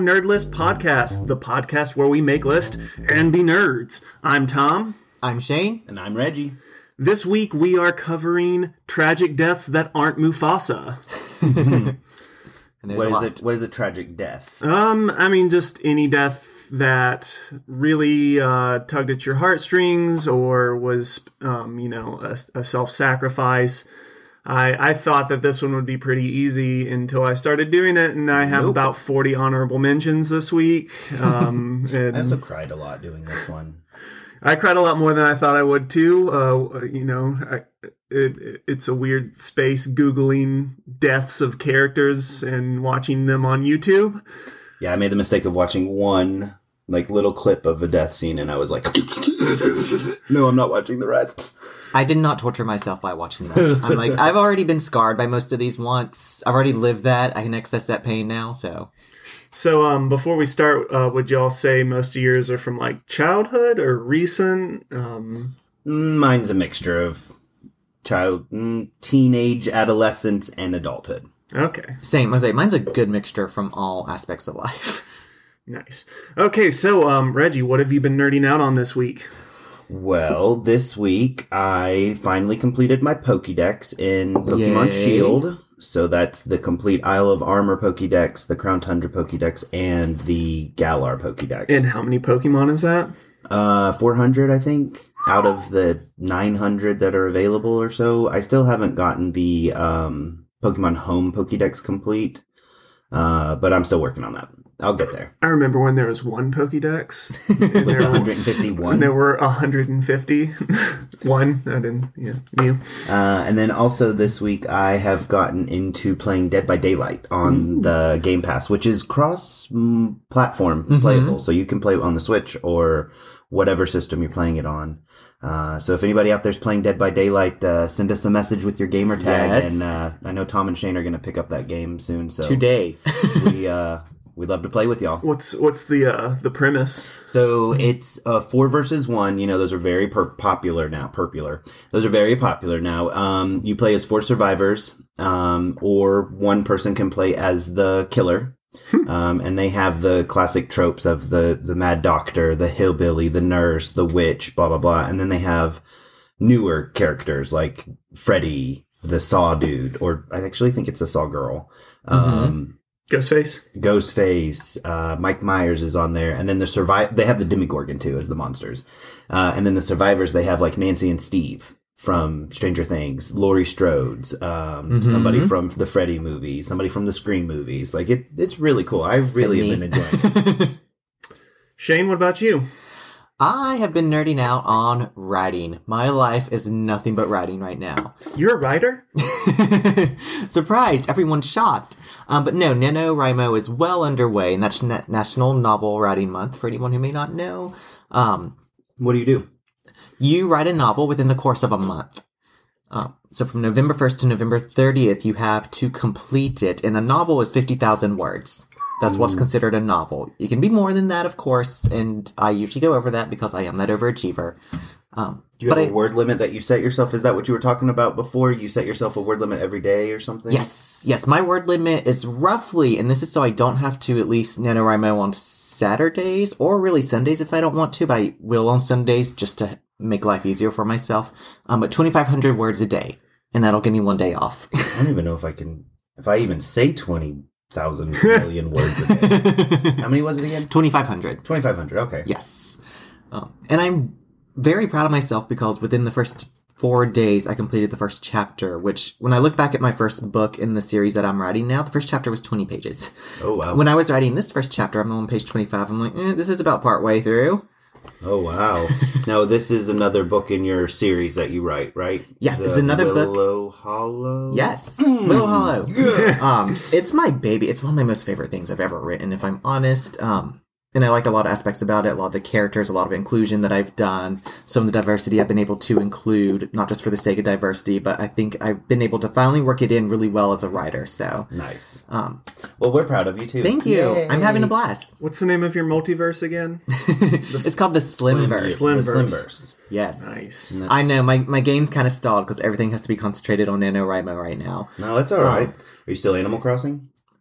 Nerdlist Podcast, the podcast where we make lists and be nerds. I'm Tom. I'm Shane. And I'm Reggie. This week we are covering tragic deaths that aren't Mufasa. What is a tragic death? Just any death that really tugged at your heartstrings or was, a self-sacrifice. I thought that this one would be pretty easy until I started doing it, and I have about 40 honorable mentions this week. And I also cried a lot doing this one. I cried a lot more than I thought I would, too. It's a weird space Googling deaths of characters and watching them on YouTube. Yeah, I made the mistake of watching one little clip of a death scene, and I was like, no, I'm not watching the rest. I did not torture myself by watching that. I'm like, I've already been scarred by most of these once. I've already lived that. I can access that pain now, so... So, before we start, would y'all say most of yours are from, childhood or recent? Mine's a mixture of teenage, adolescence, and adulthood. Okay. Same. Mine's a good mixture from all aspects of life. Nice. Okay, so, Reggie, what have you been nerding out on this week? Well, this week, I finally completed my Pokédex in Pokemon Shield. So that's the complete Isle of Armor Pokédex, the Crown Tundra Pokédex, and the Galar Pokédex. And how many Pokemon is that? 400, I think, out of the 900 that are available or so. I still haven't gotten the Pokemon Home Pokédex complete, but I'm still working on that. I'll get there. I remember when there was one Pokédex. And there 151. And there were 150. One. I didn't, you. And then also this week, I have gotten into playing Dead by Daylight on the Game Pass, which is cross-platform playable. So you can play it on the Switch or whatever system you're playing it on. So if anybody out there's playing Dead by Daylight, send us a message with your gamer tag. Yes. And I know Tom and Shane are going to pick up that game soon. So today. We'd love to play with y'all. What's the premise? So it's 4 versus 1. Those are very popular now. Those are very popular now. You play as 4 survivors, or one person can play as the killer. And they have the classic tropes of the mad doctor, the hillbilly, the nurse, the witch, blah, blah, blah. And then they have newer characters like Freddy, the Saw dude, or I actually think it's the Saw girl. Ghostface, Mike Myers is on there, and then they have the Demogorgon too as the monsters, and then the survivors they have Nancy and Steve from Stranger Things, Laurie Strode's, somebody from the Freddy movie, somebody from the Scream movies. It's really cool. I really have been enjoying it. Shane, what about you? I have been nerding out on writing. My life is nothing but writing right now. You're a writer? Surprised! Everyone's shocked. But no, NaNoWriMo is well underway, and that's National Novel Writing Month, for anyone who may not know. What do you do? You write a novel within the course of a month. So from November 1st to November 30th, you have to complete it, and a novel is 50,000 words. That's what's considered a novel. You can be more than that, of course, and I usually go over that because I am that overachiever. Do you have a word limit that you set yourself? Is that what you were talking about before? You set yourself a word limit every day or something? Yes. My word limit is roughly, and this is so I don't have to at least NaNoWriMo on Saturdays, or really Sundays if I don't want to, but I will on Sundays just to make life easier for myself. But 2,500 words a day, and that'll give me one day off. I don't even know if I even say 20,000 million words a day. How many was it again? 2,500. 2,500, okay. Yes. And I'm very proud of myself because within the first 4 days, I completed the first chapter, which when I look back at my first book in the series that I'm writing now, the first chapter was 20 pages. Oh, wow. When I was writing this first chapter, I'm on page 25. I'm like, this is about part way through. Oh, wow. Now, this is another book in your series that you write, right? Yes, it's another book. Willow Hollow? Yes, Willow Hollow. Yes. It's my baby. It's one of my most favorite things I've ever written, if I'm honest. And I like a lot of aspects about it, a lot of the characters, a lot of inclusion that I've done, some of the diversity I've been able to include, not just for the sake of diversity, but I think I've been able to finally work it in really well as a writer, so. Nice. Well, we're proud of you, too. Thank you. Yay. I'm having a blast. What's the name of your multiverse again? It's called the Slimverse. Slimverse. Yes. Nice. I know, my game's kind of stalled because everything has to be concentrated on NaNoWriMo right now. No, that's all right. Are you still Animal Crossing?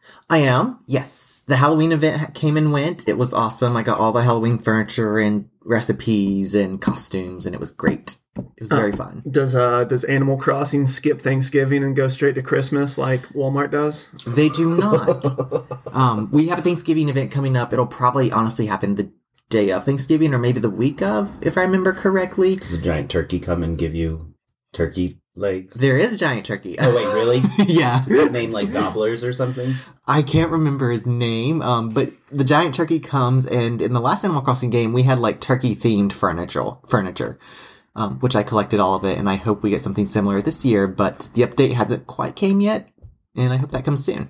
I am. Yes. The Halloween event came and went. It was awesome. I got all the Halloween furniture and recipes and costumes, and it was great. It was very fun. Does Animal Crossing skip Thanksgiving and go straight to Christmas like Walmart does? They do not. We have a Thanksgiving event coming up. It'll probably honestly happen the day of Thanksgiving or maybe the week of, if I remember correctly. Does a giant turkey come and give you turkey legs? There is a giant turkey. Oh, wait, really? Yeah. Is his name like Gobblers or something? I can't remember his name, but the giant turkey comes, and in the last Animal Crossing game, we had like turkey-themed furniture, which I collected all of it, and I hope we get something similar this year, but the update hasn't quite came yet, and I hope that comes soon.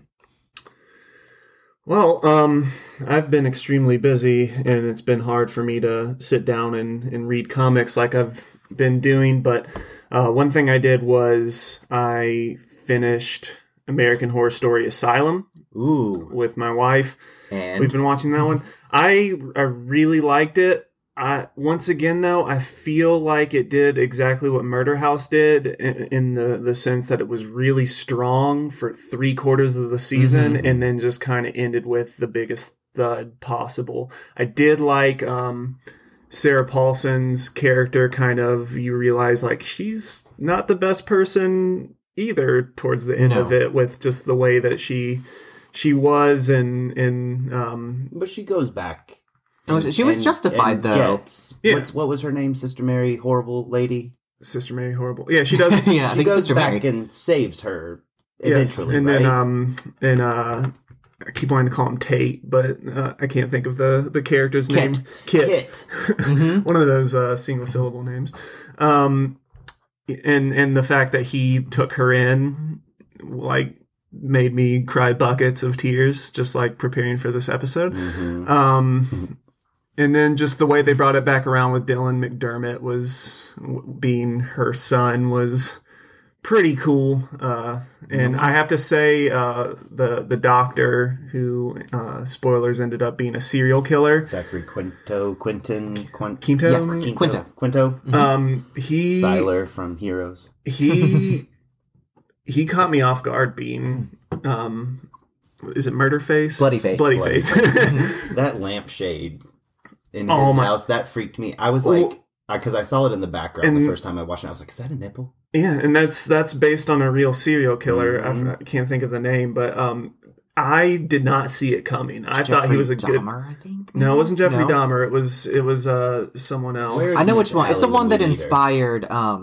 Well, I've been extremely busy, and it's been hard for me to sit down and read comics like I've been doing, but one thing I did was I finished American Horror Story Asylum. Ooh. With my wife. And we've been watching that one. I really liked it. Once again, though, I feel like it did exactly what Murder House did in the sense that it was really strong for 3/4 of the season and then just kind of ended with the biggest thud possible. I did like Sarah Paulson's character kind of, you realize like she's not the best person either towards the end of it with just the way that she was and But she goes back. She was justified, though. What was her name? Sister Mary, horrible lady? Sister Mary Horrible. Yeah, she does. Yeah, I She think goes Sister back Mary. and saves her Yes, eventually, and right? then I keep wanting to call him Tate, but I can't think of the character's name. Kit. One of those single syllable names. And the fact that he took her in, like, made me cry buckets of tears, just like preparing for this episode. And then just the way they brought it back around with Dylan McDermott was being her son was pretty cool. And I have to say, the doctor who, spoilers, ended up being a serial killer. Zachary Quinto. Quinto? Yes, Quinto. He Siler from Heroes. he caught me off guard being, is it Murderface? Bloodyface. Bloodyface. That lampshade in his house, that freaked me. I was like, because I saw it in the background the first time I watched it, I was like, is that a nipple? Yeah, and that's based on a real serial killer. I can't think of the name, but I did not see it coming. I thought he was a Dahmer, I think. No, it wasn't Jeffrey No? Dahmer. It was someone else. Where's I know which Mr. one. It's the one that Allen inspired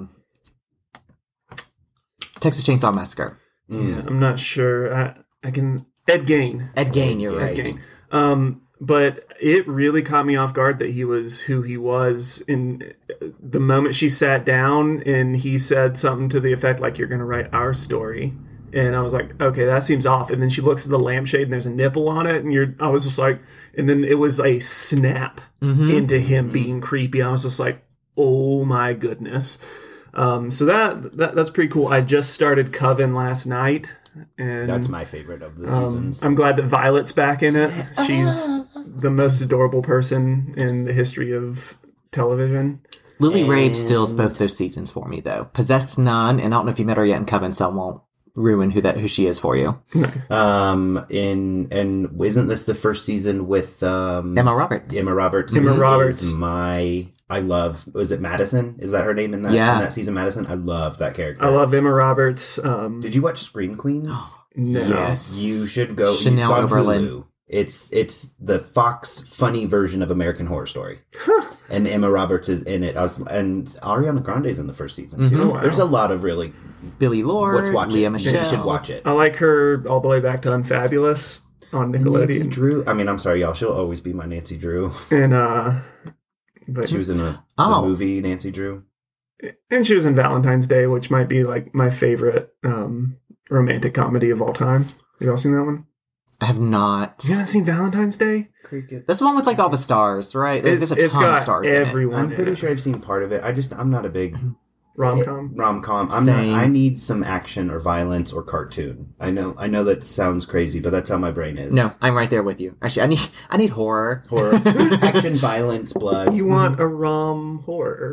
Texas Chainsaw Massacre. Yeah, I'm not sure. I can Ed Gein. Ed Gein, you're Ed right. Gein. But it really caught me off guard that he was who he was. In the moment she sat down and he said something to the effect like, "You're going to write our story," and I was like, "Okay, that seems off." And then she looks at the lampshade and there's a nipple on it, and I was just like, and then it was a snap into him being creepy. I was just like, "Oh my goodness!" So that's pretty cool. I just started Coven last night. And That's my favorite of the seasons. I'm glad that Violet's back in it. She's the most adorable person in the history of television. Lily Rabe steals both those seasons for me, though. Possessed none, and I don't know if you met her yet in Coven, so I won't ruin who she is for you. And isn't this the first season with Emma Roberts? Emma Roberts. Emma who Roberts. is I love. Was it Madison? Is that her name in that? Yeah. In that season, Madison. I love that character. I love Emma Roberts. Did you watch Scream Queens? No. Yes. You should go. Chanel it's on Oberlin. Hulu. It's the Fox funny version of American Horror Story, and Emma Roberts is in it. And Ariana Grande's in the first season too. Wow. There's a lot of really. Billy Lord, Let's watch Leah it. Michelle. You should watch it. I like her all the way back to Unfabulous on Nancy Nickelodeon. Drew. I mean, I'm sorry, y'all. She'll always be my Nancy Drew. And but She was in the movie Nancy Drew. and she was in Valentine's Day, which might be like my favorite romantic comedy of all time. You all seen that one? I have not. You haven't seen Valentine's Day? Cricket. That's the one with like all the stars, right? There's a It's ton of got stars in everyone. I'm pretty in it. sure I've seen part of it. I'm not a big Rom-com. rom-com. Same. I need some action or violence or cartoon. I know that sounds crazy, but that's how my brain is. it. No, I'm right there with you. Actually, I need horror. Horror, action, violence, blood. You want a rom horror?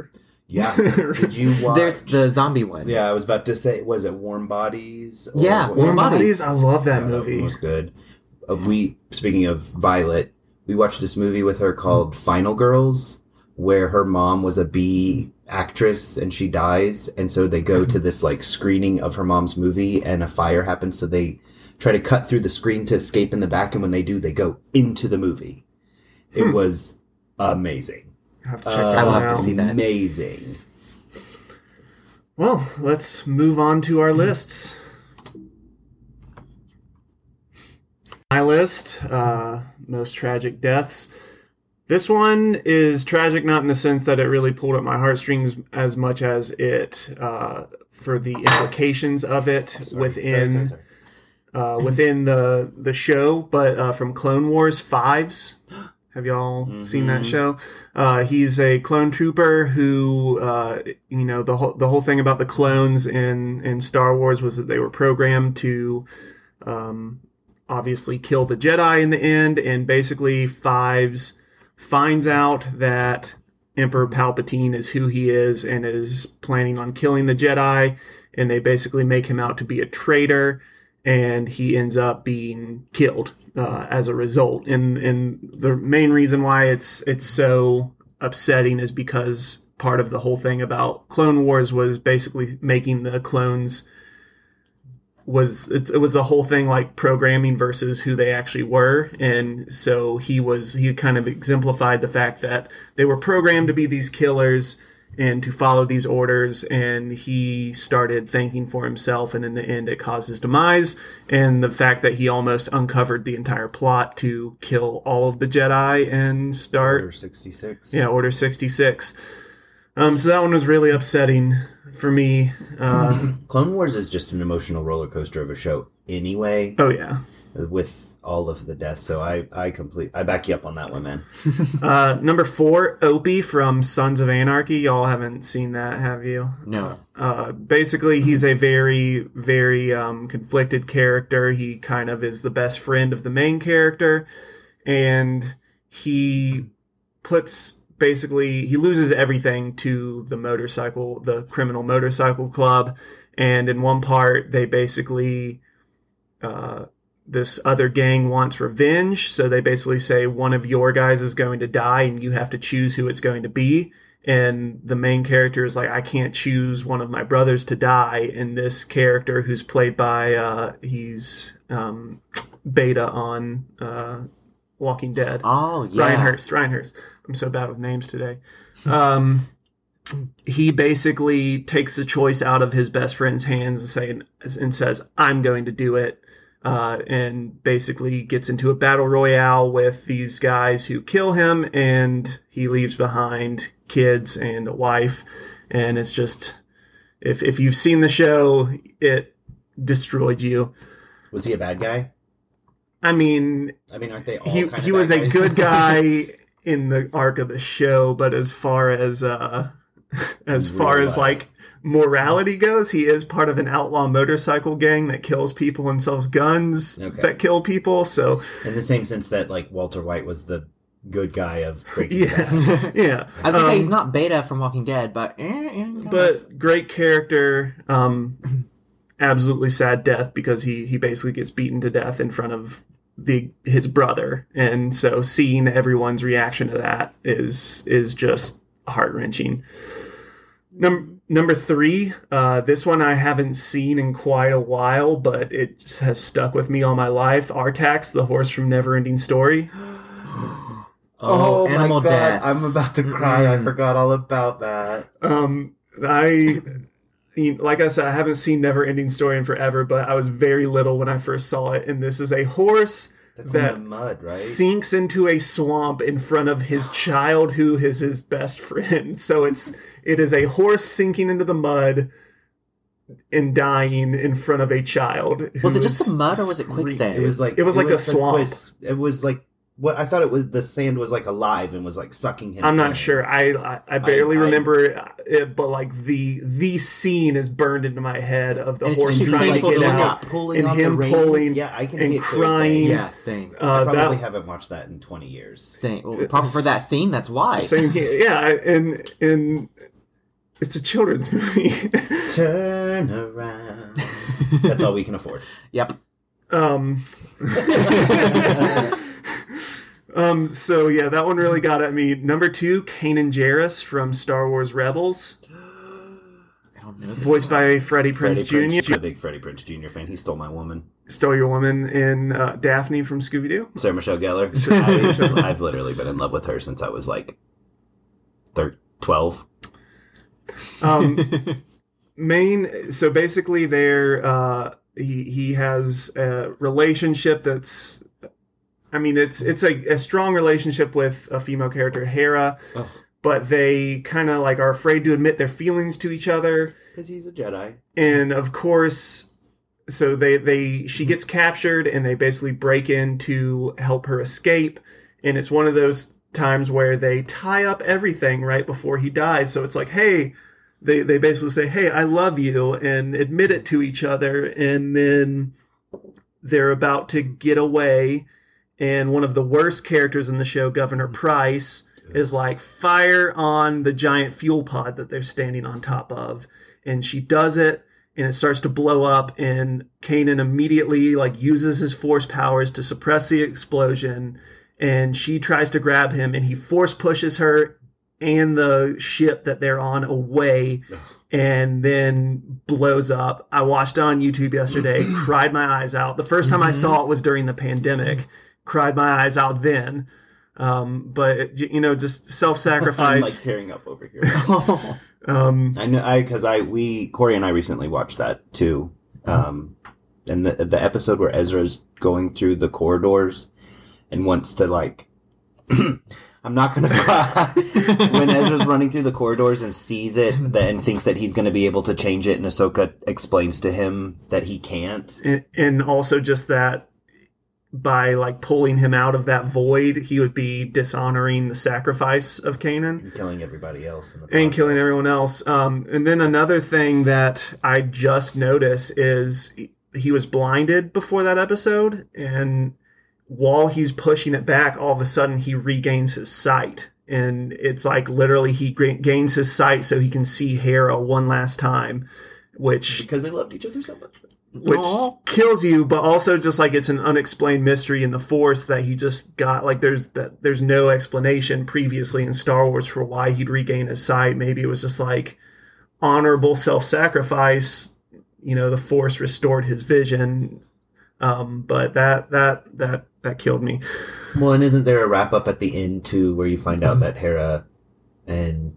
Yeah. Did you watch? There's the zombie one. Yeah, I was about to say, was it Warm Bodies? Yeah, Warm Bodies. I love that That movie. was good. Speaking of Violet, we watched this movie with her called Final Girls, where her mom was a B actress and she dies, and so they go to this like screening of her mom's movie, and a fire happens, so they try to cut through the screen to escape in the back, and when they do, they go into the movie. It was amazing. I have to check that I will one have to out. see that. Amazing. Well, let's move on to our lists. My list, most tragic deaths. This one is tragic not in the sense that it really pulled at my heartstrings as much as it, for the implications of it within within the show, but from Clone Wars Fives. Have y'all seen that show? He's a clone trooper who, the whole thing about the clones in Star Wars was that they were programmed to, obviously kill the Jedi in the end, and basically Fives finds out that Emperor Palpatine is who he is and is planning on killing the Jedi, and they basically make him out to be a traitor, and he ends up being killed as a result. And the main reason why it's so upsetting is because part of the whole thing about Clone Wars was basically making the clones it was the whole thing like programming versus who they actually were. And so he kind of exemplified the fact that they were programmed to be these killers and to follow these orders, and he started thinking for himself, and in the end it caused his demise, and the fact that he almost uncovered the entire plot to kill all of the Jedi and start Order 66. Yeah, Order 66. So that one was really upsetting for me. Clone Wars is just an emotional roller coaster of a show anyway, Oh yeah. with all of the deaths. So I back you up on that one, man. Number 4, Opie from Sons of Anarchy. Y'all haven't seen that, have you? No. Basically, he's a very, very conflicted character. He kind of is the best friend of the main character, and he loses everything to the criminal motorcycle club, and in one part, they basically, this other gang wants revenge, so they basically say one of your guys is going to die and you have to choose who it's going to be. And the main character is like, I can't choose one of my brothers to die. And this character, who's played by, he's Beta on Walking Dead. Oh, yeah. Ryan Hurst. I'm so bad with names today. He basically takes the choice out of his best friend's hands and says, I'm going to do it. And basically gets into a battle royale with these guys who kill him, and he leaves behind kids and a wife. And it's just, if you've seen the show, it destroyed you. Was he a bad guy? I mean, aren't they all he kind of he was bad a guys? good guy in the arc of the show, but as far as like morality goes, he is part of an outlaw motorcycle gang that kills people and sells guns that kill people. So in the same sense that like Walter White was the good guy of Breaking Bad. yeah. I was gonna say he's not Beta from Walking Dead, but Great character. Absolutely sad death because he basically gets beaten to death in front of his brother, and so seeing everyone's reaction to that is just heart-wrenching. Number 3, this one I haven't seen in quite a while, but it just has stuck with me all my life. Artax, the horse from Neverending Story. Oh my Animal god, deaths. I'm about to cry. I forgot all about that. Like I said, I haven't seen Neverending Story in forever, but I was very little when I first saw it, and this is a horse That's in the mud, right? sinks into a swamp in front of his child, who is his best friend. So it is a horse sinking into the mud and dying in front of a child. Was it just the mud or was it quicksand? It was like a swamp. It was like what I thought it was. The sand was like alive and was like sucking him. I'm not in. sure. I barely remember it, but like the scene is burned into my head of the And it's horse just trying to painful get to look out, at. Pulling and on him the reins. pulling, Yeah, I can and see it crying. Thursday. Yeah, same. I probably haven't watched that in 20 years. Same. Well, probably for that scene, that's why. Same here. Yeah, and It's a children's movie. Turn around. That's all we can afford. Yep. So yeah, that one really got at me. Number 2, Kanan Jarrus from Star Wars Rebels, I don't know this voiced one. by Freddie Prinze Jr. I'm a big Freddie Prinze Jr. fan. He stole my woman. Stole Your Woman in Daphne from Scooby-Doo. Sarah Michelle Gellar. I've literally been in love with her since I was like 12. So basically he has a relationship that's, I mean, it's a strong relationship with a female character, Hera, but they kind of like are afraid to admit their feelings to each other. Because he's a Jedi. And of course, so she gets captured and they basically break in to help her escape. And it's one of those times where they tie up everything right before he dies. So it's like, hey, they basically say, hey, I love you, and admit it to each other. And then they're about to get away. And one of the worst characters in the show, Governor Price, is like, fire on the giant fuel pod that they're standing on top of. And she does it, and it starts to blow up, and Kanan immediately like uses his force powers to suppress the explosion, and she tries to grab him, and he force pushes her and the ship that they're on away, and then blows up. I watched it on YouTube yesterday, cried my eyes out. The first time I saw it was during the pandemic. Cried my eyes out then. But just self-sacrifice. I'm like tearing up over here. I know, Corey and I recently watched that too. And the episode where Ezra's going through the corridors and wants to like, I'm not going to cry. When Ezra's running through the corridors and sees it and thinks that he's going to be able to change it, and Ahsoka explains to him that he can't. And also just that by like pulling him out of that void, he would be dishonoring the sacrifice of Kanan. And killing everybody else. And killing everyone else. And then another thing that I just noticed is he was blinded before that episode, and while he's pushing it back, all of a sudden he regains his sight. And it's like literally he gains his sight so he can see Hera one last time, because they loved each other so much. Which kills you, but also just like it's an unexplained mystery in the Force that he just got. Like there's no explanation previously in Star Wars for why he'd regain his sight. Maybe it was just like honorable self-sacrifice. The Force restored his vision. But that killed me. Well, and isn't there a wrap up at the end too, where you find out that Hera and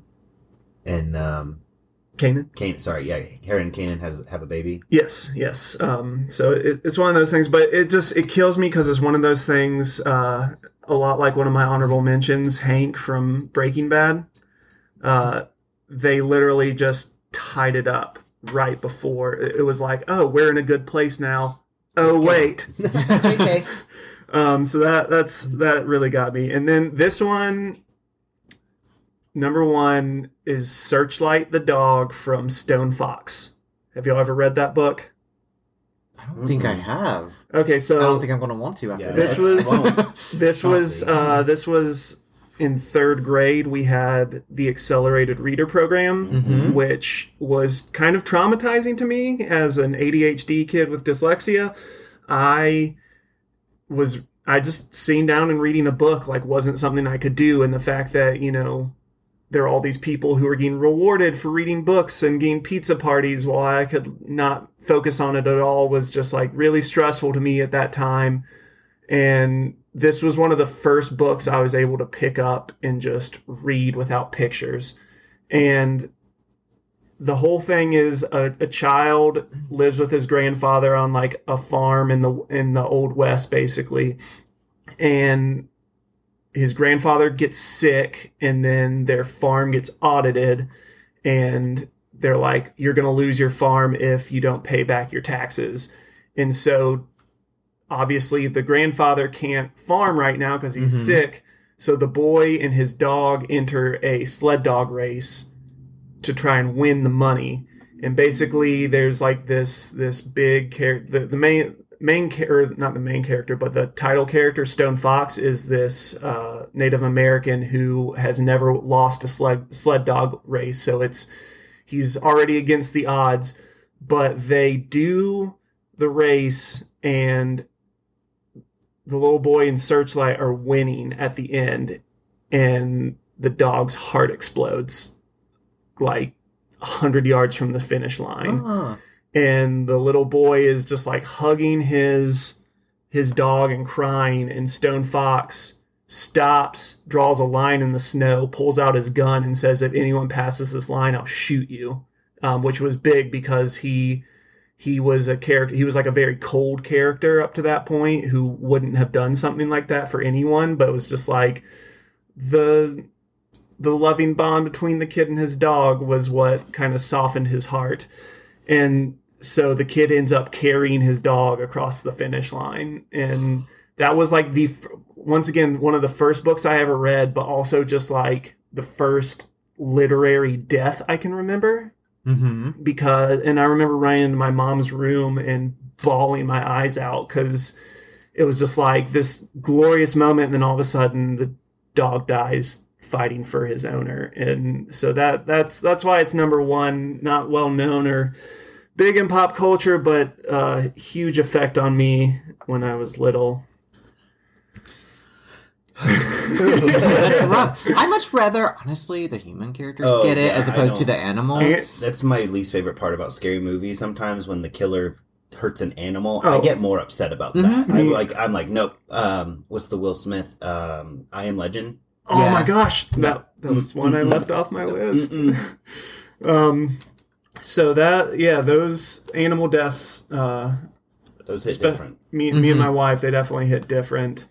Kanan? Sorry, yeah. Hera and Kanan have a baby. Yes. So it's one of those things, but it kills me because it's one of those things, a lot like one of my honorable mentions, Hank from Breaking Bad. They literally just tied it up right before. It was like, oh, we're in a good place now. Oh, wait. Okay. So that really got me. And then this one, number 1 is Searchlight the Dog from Stone Fox. Have y'all ever read that book? I don't think I have. Okay, so I don't think I'm going to want to after this. This was in 3rd grade. We had the Accelerated Reader Program, which was kind of traumatizing to me as an ADHD kid with dyslexia. I just sitting down and reading a book like wasn't something I could do, and the fact that there are all these people who are getting rewarded for reading books and getting pizza parties while I could not focus on it at all was just like really stressful to me at that time. And this was one of the first books I was able to pick up and just read without pictures. And the whole thing is a child lives with his grandfather on like a farm in the Old West, basically. And his grandfather gets sick, and then their farm gets audited, and they're like, you're going to lose your farm if you don't pay back your taxes. And so obviously the grandfather can't farm right now because he's sick. So the boy and his dog enter a sled dog race to try and win the money. And basically there's like this big character, not the main character, but the title character, Stone Fox, is this Native American who has never lost a sled dog race. So He's already against the odds, but they do the race, and the little boy and Searchlight are winning at the end, and the dog's heart explodes like 100 yards from the finish line. Oh. And the little boy is just like hugging his dog and crying, and Stone Fox stops, draws a line in the snow, pulls out his gun, and says, if anyone passes this line, I'll shoot you. Which was big because he was a character. He was like a very cold character up to that point who wouldn't have done something like that for anyone, but it was just like the loving bond between the kid and his dog was what kind of softened his heart. And so the kid ends up carrying his dog across the finish line. And that was like once again, one of the first books I ever read, but also just like the first literary death I can remember. Mm-hmm. And I remember running into my mom's room and bawling my eyes out because it was just like this glorious moment. And then all of a sudden the dog dies fighting for his owner. And so that's why it's number one, not well known or big in pop culture, but huge effect on me when I was little. That's rough. I much rather, honestly, the human characters get it as opposed to the animals. That's my least favorite part about scary movies. Sometimes when the killer hurts an animal, I get more upset about that. I'm like, nope. What's the Will Smith? I Am Legend. Oh my gosh, that was one I left off my list. So those animal deaths, those hit different. Me and my wife, they definitely hit different.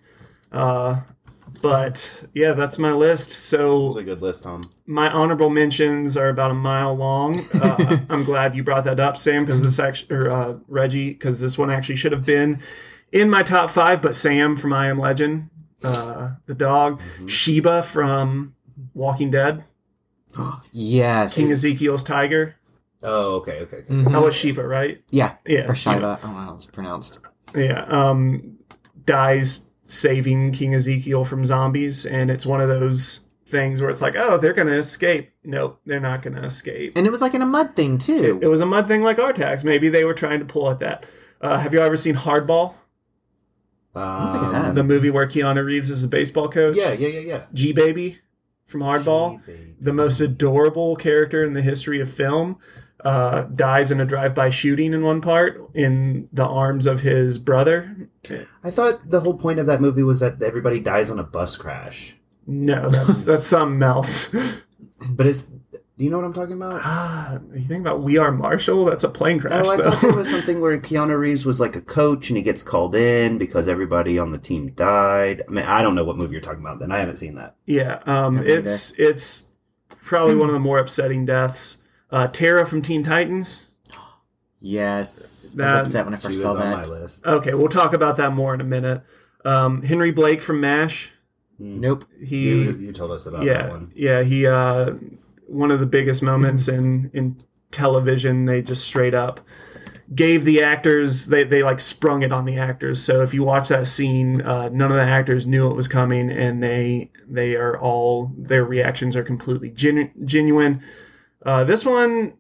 But yeah, that's my list. So it's a good list, Tom. My honorable mentions are about a mile long. I'm glad you brought that up, Sam, because Reggie, because this one actually should have been in my top 5. But Sam from I Am Legend, the dog, Sheba from Walking Dead, yes, King Ezekiel's tiger. Oh, okay. That was Sheba, right? Yeah, or Sheba. I don't know how it's pronounced. Yeah, dies saving King Ezekiel from zombies, and it's one of those things where it's like, oh, they're gonna escape. Nope, they're not gonna escape. And it was like in a mud thing too. It was a mud thing like Artax. Maybe they were trying to pull at that. Have you ever seen Hardball? I don't think I have. The movie where Keanu Reeves is a baseball coach? Yeah. G-Baby from Hardball. G-Baby. The most adorable character in the history of film. Dies in a drive-by shooting in one part in the arms of his brother. I thought the whole point of that movie was that everybody dies on a bus crash. No, that's something else. But do you know what I'm talking about? You think about We Are Marshall? That's a plane crash, I though. thought there was something where Keanu Reeves was like a coach and he gets called in because everybody on the team died. I mean, I don't know what movie you're talking about then. I haven't seen that. Yeah, it's probably one of the more upsetting deaths. Tara from Teen Titans. Yes. I was upset when I first saw that. On my list. Okay, we'll talk about that more in a minute. Henry Blake from MASH. Nope. You told us about that one. Yeah, he one of the biggest moments in television, they just straight up gave the actors, they like sprung it on the actors. So if you watch that scene, none of the actors knew it was coming, and they are all, their reactions are completely genuine. This one,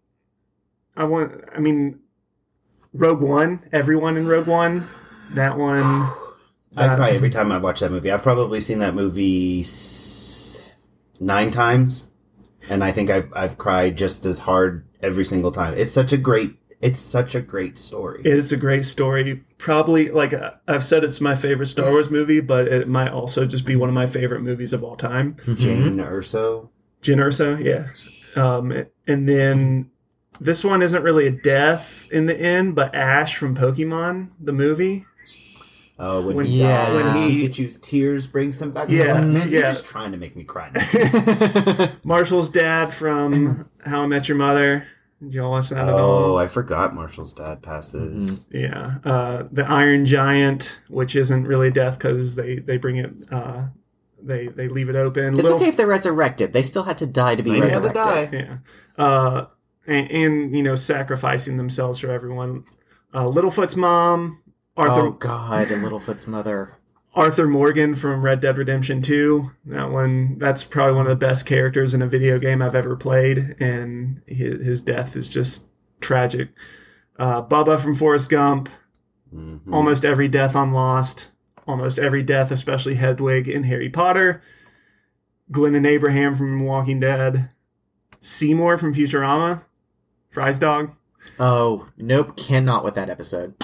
Rogue One, everyone in Rogue One, that one. I cry every time I watch that movie. I've probably seen that movie 9 times, and I think I've cried just as hard every single time. It's such a great story. It's a great story. Probably, like I've said, it's my favorite Star Wars movie, but it might also just be one of my favorite movies of all time. Jyn Erso, yeah. And then this one isn't really a death in the end, but Ash from Pokemon, the movie. Oh, when Pikachu's tears brings him back to life. Man, you're just trying to make me cry now. Marshall's dad from How I Met Your Mother. Did y'all watch that at all? Oh, I forgot Marshall's dad passes. Mm-hmm. Yeah. The Iron Giant, which isn't really death because they bring it... They leave it open. It's okay if they're resurrected. They still had to die to be resurrected. Had to die. Yeah. And sacrificing themselves for everyone. Littlefoot's mom, Arthur. Oh God, and Littlefoot's mother. Arthur Morgan from Red Dead Redemption 2. That's probably one of the best characters in a video game I've ever played, and his death is just tragic. Bubba from Forrest Gump. Mm-hmm. Almost every death on Lost. Almost every death, especially Hedwig in Harry Potter. Glennon Abraham from Walking Dead. Seymour from Futurama. Fry's dog. Oh, nope, cannot with that episode.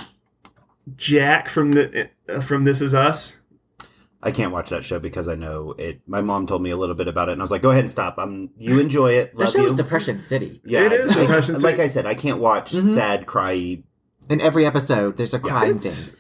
Jack from This Is Us. I can't watch that show because I know it. My mom told me a little bit about it, and I was like, "Go ahead and stop. You enjoy it. The Love show you." is Depression City. Yeah, It is Depression City. Like I said, I can't watch sad, cry. In every episode, there's a crying thing.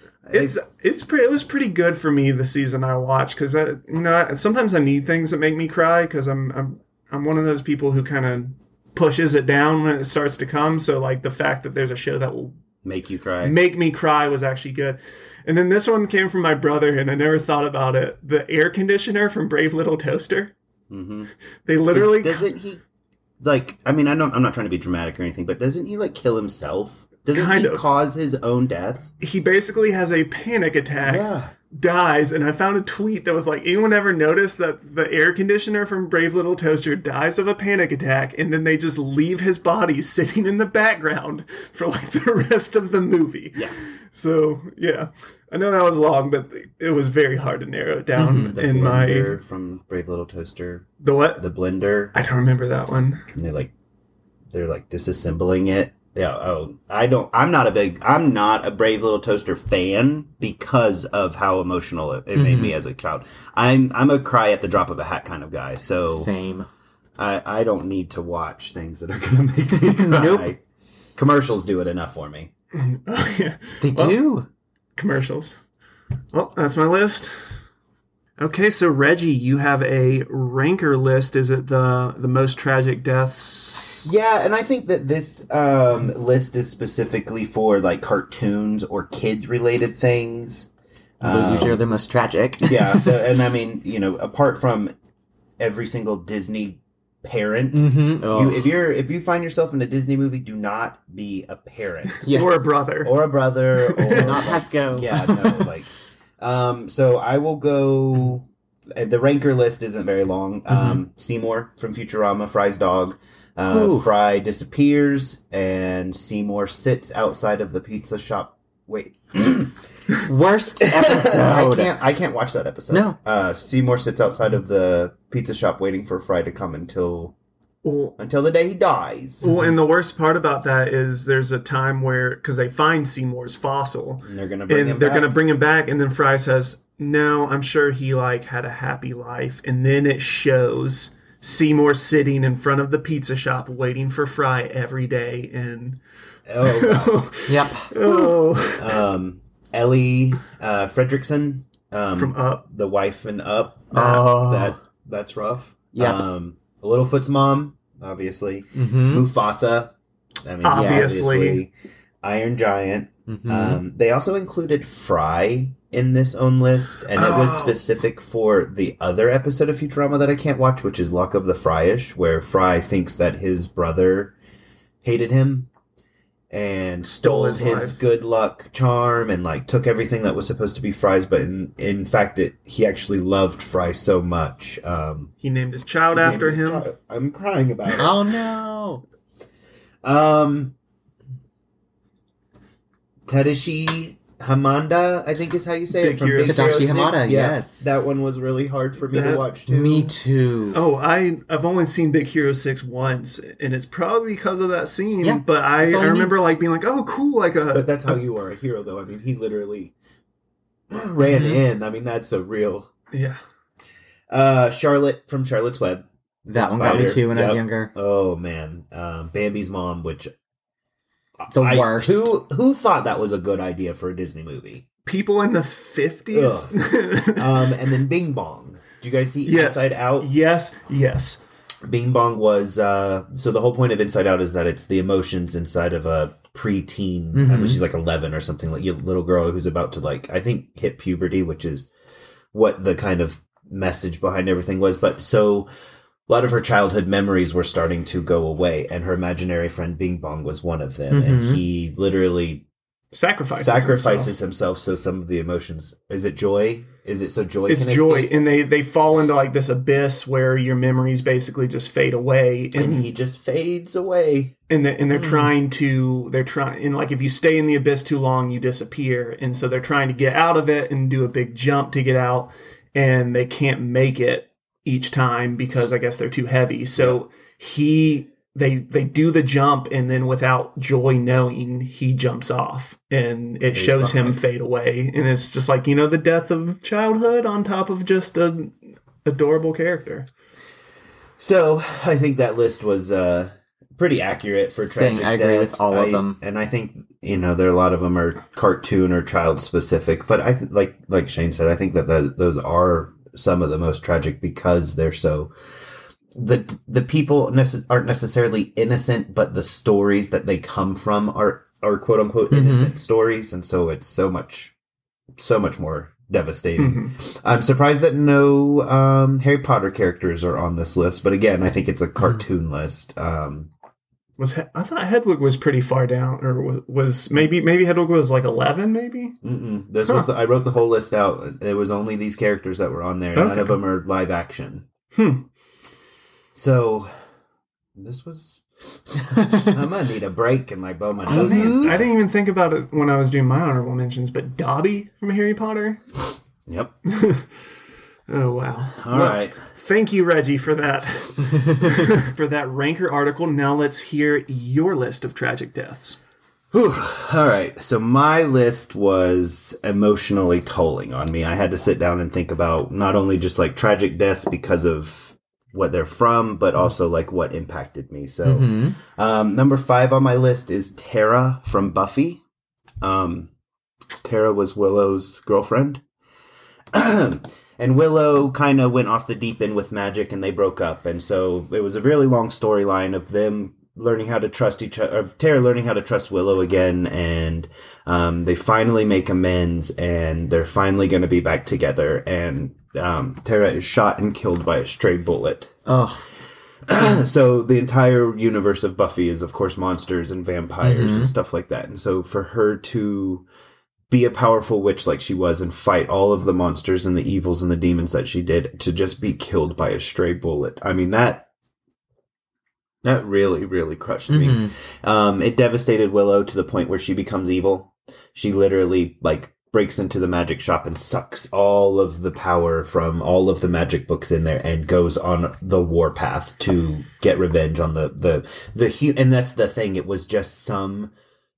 It was pretty good for me the season I watched because sometimes I need things that make me cry because I'm one of those people who kind of pushes it down when it starts to come. So like the fact that there's a show that will Make you cry. make me cry was actually good. And then this one came from my brother, and I never thought about it. The air conditioner from Brave Little Toaster. Mm-hmm. They literally Doesn't he? Like, I mean, I'm not trying to be dramatic or anything, but doesn't he like kill himself? Doesn't Kind he of. cause his own death? he basically has a panic attack. Yeah. Dies, and I found a tweet that was like, anyone ever noticed that the air conditioner from Brave Little Toaster dies of a panic attack, and then they just leave his body sitting in the background for like the rest of the movie? Yeah. So yeah, I know that was long, but it was very hard to narrow it down The in blender from Brave Little Toaster. the what? The blender. I don't remember that one. And they're like disassembling it. Yeah. Oh, I'm not a Brave Little Toaster fan because of how emotional it made me as a child. I'm a cry at the drop of a hat kind of guy. So Same. I don't need to watch things that are going to make me cry. Nope. Commercials do it enough for me. Oh, yeah. They do. Commercials. Well, that's my list. Okay, so Reggie, you have a ranker list. Is it the most tragic deaths? Yeah, and I think that this list is specifically for like cartoons or kid-related things. Those usually are the most tragic. Yeah, and I mean, apart from every single Disney parent, Mm-hmm. Oh. if you find yourself in a Disney movie, do not be a parent Yeah. Or a brother. or a brother or Not Pasco. Yeah, no, like. So I will go. The ranker list isn't very long. Seymour from Futurama, Fry's dog. Ooh. Fry disappears, and Seymour sits outside of the pizza shop. Wait, Worst episode. I can't watch that episode. No. Seymour sits outside of the pizza shop waiting for Fry to come until Well, the day he dies. well, and the worst part about that is there's a time where, because they find Seymour's fossil, And they're gonna bring him they're back. going to bring him back, and then Fry says, no, I'm sure he had a happy life. And then it shows Seymour sitting in front of the pizza shop waiting for Fry every day. And Oh, Yep. oh, Ellie Fredrickson from Up. the wife in Up. Oh. That's rough. Yep. Littlefoot's mom, obviously. Mm-hmm. Mufasa. I mean, Obviously. Iron Giant. Mm-hmm. They also included Fry in this own list, and it was specific for the other episode of Futurama that I can't watch, which is Luck of the Fryish, where Fry thinks that his brother hated him and stole his life. good luck charm and took everything that was supposed to be Fry's, but in fact he actually loved Fry so much. He named his child after him. I'm crying about it. Oh no. Tadashi Hamada, I think is how you say Big it. From Hero Big Tadashi Hero 6. Hamada, Yeah, yes. that one was really hard for me to That- watch too. Me too. Oh, I've only seen Big Hero 6 once, and it's probably because of that scene. Yeah, but I that's all I remember being like, oh, cool, But that's how you are a hero, though. I mean, he literally ran in. I mean, that's a real. yeah. Charlotte from Charlotte's Web. That one got me Spider. too when I was Yep. younger. Oh man, Bambi's mom, which The worst. Who thought that was a good idea for a Disney movie? People in the 50s. And then Bing Bong. Did you guys see Yes. Inside Out? Yes. Bing Bong was so the whole point of Inside Out is that it's the emotions inside of a preteen. I mean, she's 11 or something, like a little girl who's about to I think hit puberty, which is what the kind of message behind everything was. But so a lot of her childhood memories were starting to go away, and her imaginary friend Bing Bong was one of them, and he literally sacrifices himself. So some of the emotions, is it joy? Is it so joy? It's can joy, escape? and they fall into like this abyss where your memories basically just fade away, And he just fades away. and they're trying, and like if you stay in the abyss too long, you disappear, and so they're trying to get out of it and do a big jump to get out, and they can't make it each time because I guess they're too heavy. So They do the jump, and then without Joy knowing, he jumps off, and it Stays shows him behind. fade away. And it's just like, the death of childhood on top of just a adorable character. So I think that list was pretty accurate for tragic I agree with deaths. all of them. And I think, there are a lot of them are cartoon or child specific, but I like Shane said, I think that those are some of the most tragic because they're so... The people aren't necessarily innocent, but the stories that they come from are quote unquote innocent stories, and so it's so much more devastating. I'm surprised that no Harry Potter characters are on this list, but again, I think it's a cartoon list. I thought Hedwig was pretty far down, or was maybe Hedwig was like 11, maybe. This was I wrote the whole list out. It was only these characters that were on there. Okay. None of them are live action. So, this was... I'm gonna need a break and blow my nose. I didn't even think about it when I was doing my honorable mentions, but Dobby from Harry Potter. Yep. Oh wow! All right. Thank you, Reggie, for that for that Ranker article. Now let's hear your list of tragic deaths. Whew. All right. So my list was emotionally tolling on me. I had to sit down and think about not only just tragic deaths because of what they're from, but also what impacted me. So, number 5 on my list is Tara from Buffy. Tara was Willow's girlfriend. And Willow kind of went off the deep end with magic and they broke up. And so it was a really long storyline of them learning how to trust each other, of Tara learning how to trust Willow again. And, they finally make amends and they're finally going to be back together. And, Tara is shot and killed by a stray bullet. Oh, So the entire universe of Buffy is, of course, monsters and vampires and stuff like that. And so for her to be a powerful witch like she was and fight all of the monsters and the evils and the demons that she did, to just be killed by a stray bullet, I mean, that really, really crushed me. It devastated Willow to the point where she becomes evil. She literally, breaks into the magic shop and sucks all of the power from all of the magic books in there and goes on the warpath to get revenge on and that's the thing. It was just someone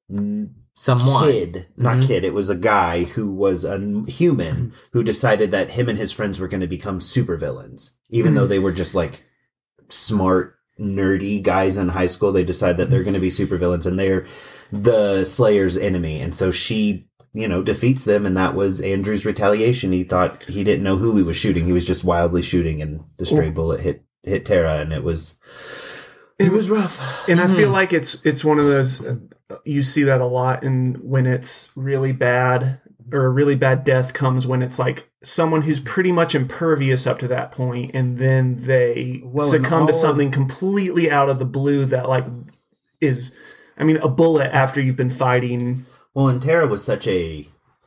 kid, not kid. It was a guy who was a human who decided that him and his friends were going to become supervillains, even though they were just smart, nerdy guys in high school. They decide that they're going to be supervillains and they're the Slayer's enemy. And so she, defeats them, and that was Andrew's retaliation. He thought he didn't know who he was shooting. He was just wildly shooting, and the stray bullet hit Tara, and it was rough. And I feel like it's one of those, you see that a lot, and when it's really bad, or a really bad death comes when it's someone who's pretty much impervious up to that point, and then they succumb to something completely out of the blue that is, a bullet after you've been fighting. Well, and Tara was such I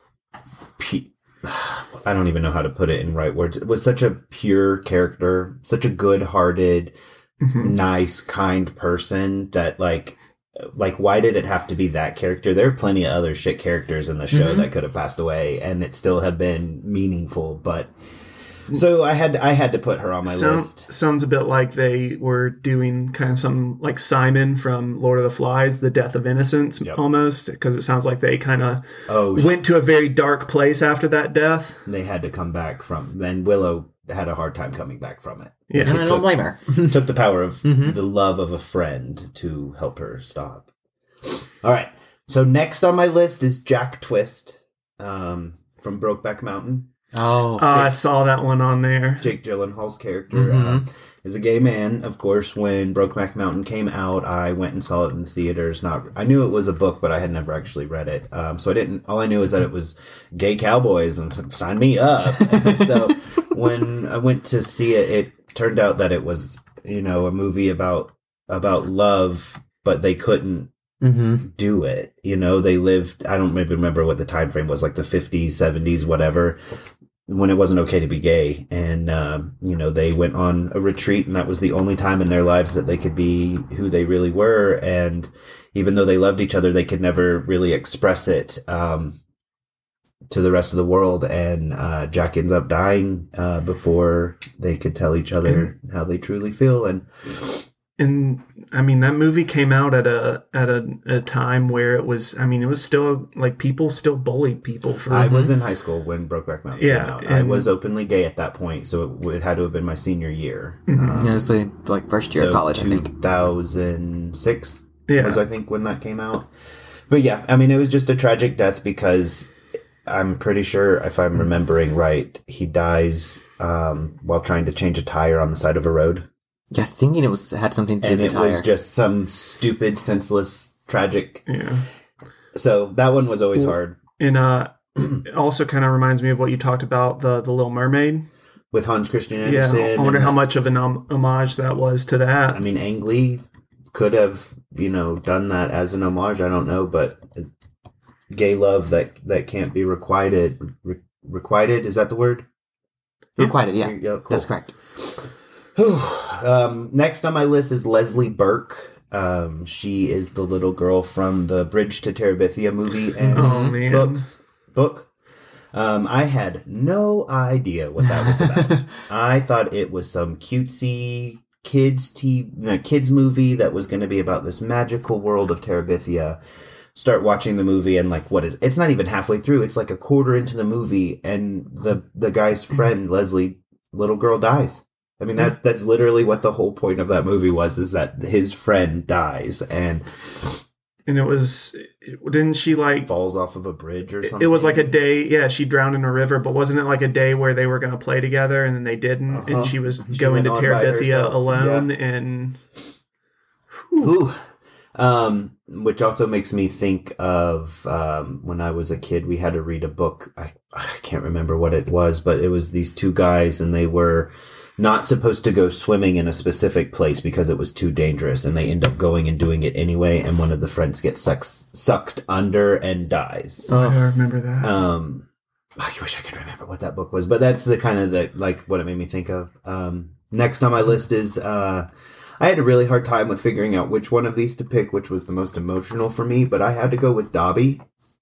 don't even know how to put it in right words. It was such a pure character, such a good-hearted, nice, kind person that why did it have to be that character? There are plenty of other shit characters in the show that could have passed away and it still have been meaningful, but so I had to put her on my list. Sounds a bit like they were doing kind of some like Simon from Lord of the Flies, The Death of Innocence, almost, because it sounds like they kind of went to a very dark place after that death. They had to come back from. Then Willow had a hard time coming back from it. Yeah, and I don't blame her. Took the power of the love of a friend to help her stop. All right. So next on my list is Jack Twist from Brokeback Mountain. Oh, I saw that one on there. Jake Gyllenhaal's character is a gay man. Of course, when Brokeback Mountain came out, I went and saw it in the theaters. I knew it was a book, but I had never actually read it. So I didn't. All I knew is that it was gay cowboys, and sign me up. So when I went to see it, it turned out that it was, a movie about love, but they couldn't do it. You know, they lived, I don't maybe remember what the time frame was, like the 50s, 70s, whatever, when it wasn't okay to be gay. And, you know, they went on a retreat, and that was the only time in their lives that they could be who they really were. And even though they loved each other, they could never really express it to the rest of the world. And Jack ends up dying before they could tell each other how they truly feel. And I mean, that movie came out at a time where it was still like people still bullied people for. I was in high school when Brokeback Mountain came out. I and- was openly gay at that point, so it had to have been my senior year. Yeah, it's like first year of college, I think. 2006 Yeah. was, I think, when that came out. But yeah, I mean, it was just a tragic death because I'm pretty sure, if I'm remembering right, he dies while trying to change a tire on the side of a road. Yes, thinking it had something to do And with the it tire. was just some stupid, senseless, tragic. Yeah. So that one was always hard. And it also kind of reminds me of what you talked about, the Little Mermaid. With Hans Christian Yeah, Andersen. I wonder how much of an homage that was to that. I mean, Ang Lee could have, done that as an homage. I don't know, but gay love that can't be requited. Requited, is that the word? Requited, yeah. Cool. That's correct. Next on my list is Leslie Burke. She is the little girl from the Bridge to Terabithia movie and Oh, man. book. I had no idea what that was about. I thought it was some cutesy kids movie that was going to be about this magical world of Terabithia. Start watching the movie and it's not even halfway through. It's like a quarter into the movie, and the guy's friend, Leslie, little girl, dies. I mean, that's literally what the whole point of that movie was, is that his friend dies and didn't she falls off of a bridge or something? It was like a day, yeah, she drowned in a river, but wasn't it like a day where they were going to play together and then they didn't, and she was going to went on by Terabithia herself. alone, Yeah. and Ooh. Which also makes me think of when I was a kid, we had to read a book. I can't remember what it was, but it was these two guys, and they were not supposed to go swimming in a specific place because it was too dangerous, and they end up going and doing it anyway, and one of the friends gets sucked under and dies. I remember that. I wish I could remember what that book was, but that's the kind of what it made me think of. Next on my list is I had a really hard time with figuring out which one of these to pick, which was the most emotional for me, but I had to go with Dobby.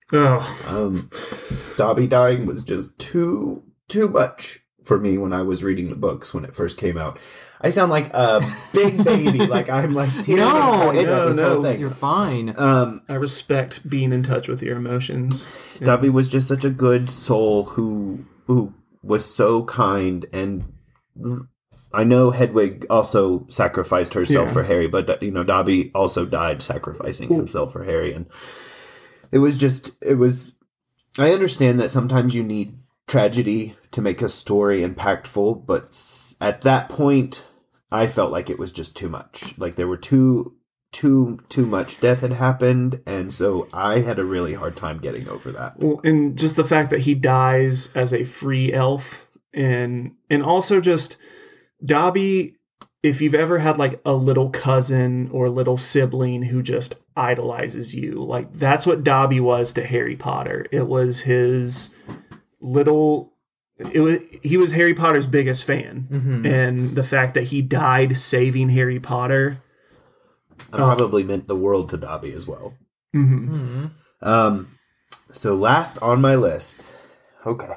Dobby dying was just too much for me when I was reading the books when it first came out. I sound like a big baby, like I'm tearing No, up this whole thing. you're fine. I respect being in touch with your emotions. Dobby was just such a good soul who was so kind, and I know Hedwig also sacrificed herself for Harry, but Dobby also died sacrificing himself for Harry, and it was. I understand that sometimes you need tragedy to make a story impactful, but at that point, I felt like it was just too much. Like there were too much death had happened, and so I had a really hard time getting over that. Well, and just the fact that he dies as a free elf, and also just Dobby, if you've ever had a little cousin or little sibling who just idolizes you, that's what Dobby was to Harry Potter. It was his he was Harry Potter's biggest fan, and the fact that he died saving Harry Potter Probably meant the world to Dobby as well. Mm-hmm. So last on my list, okay,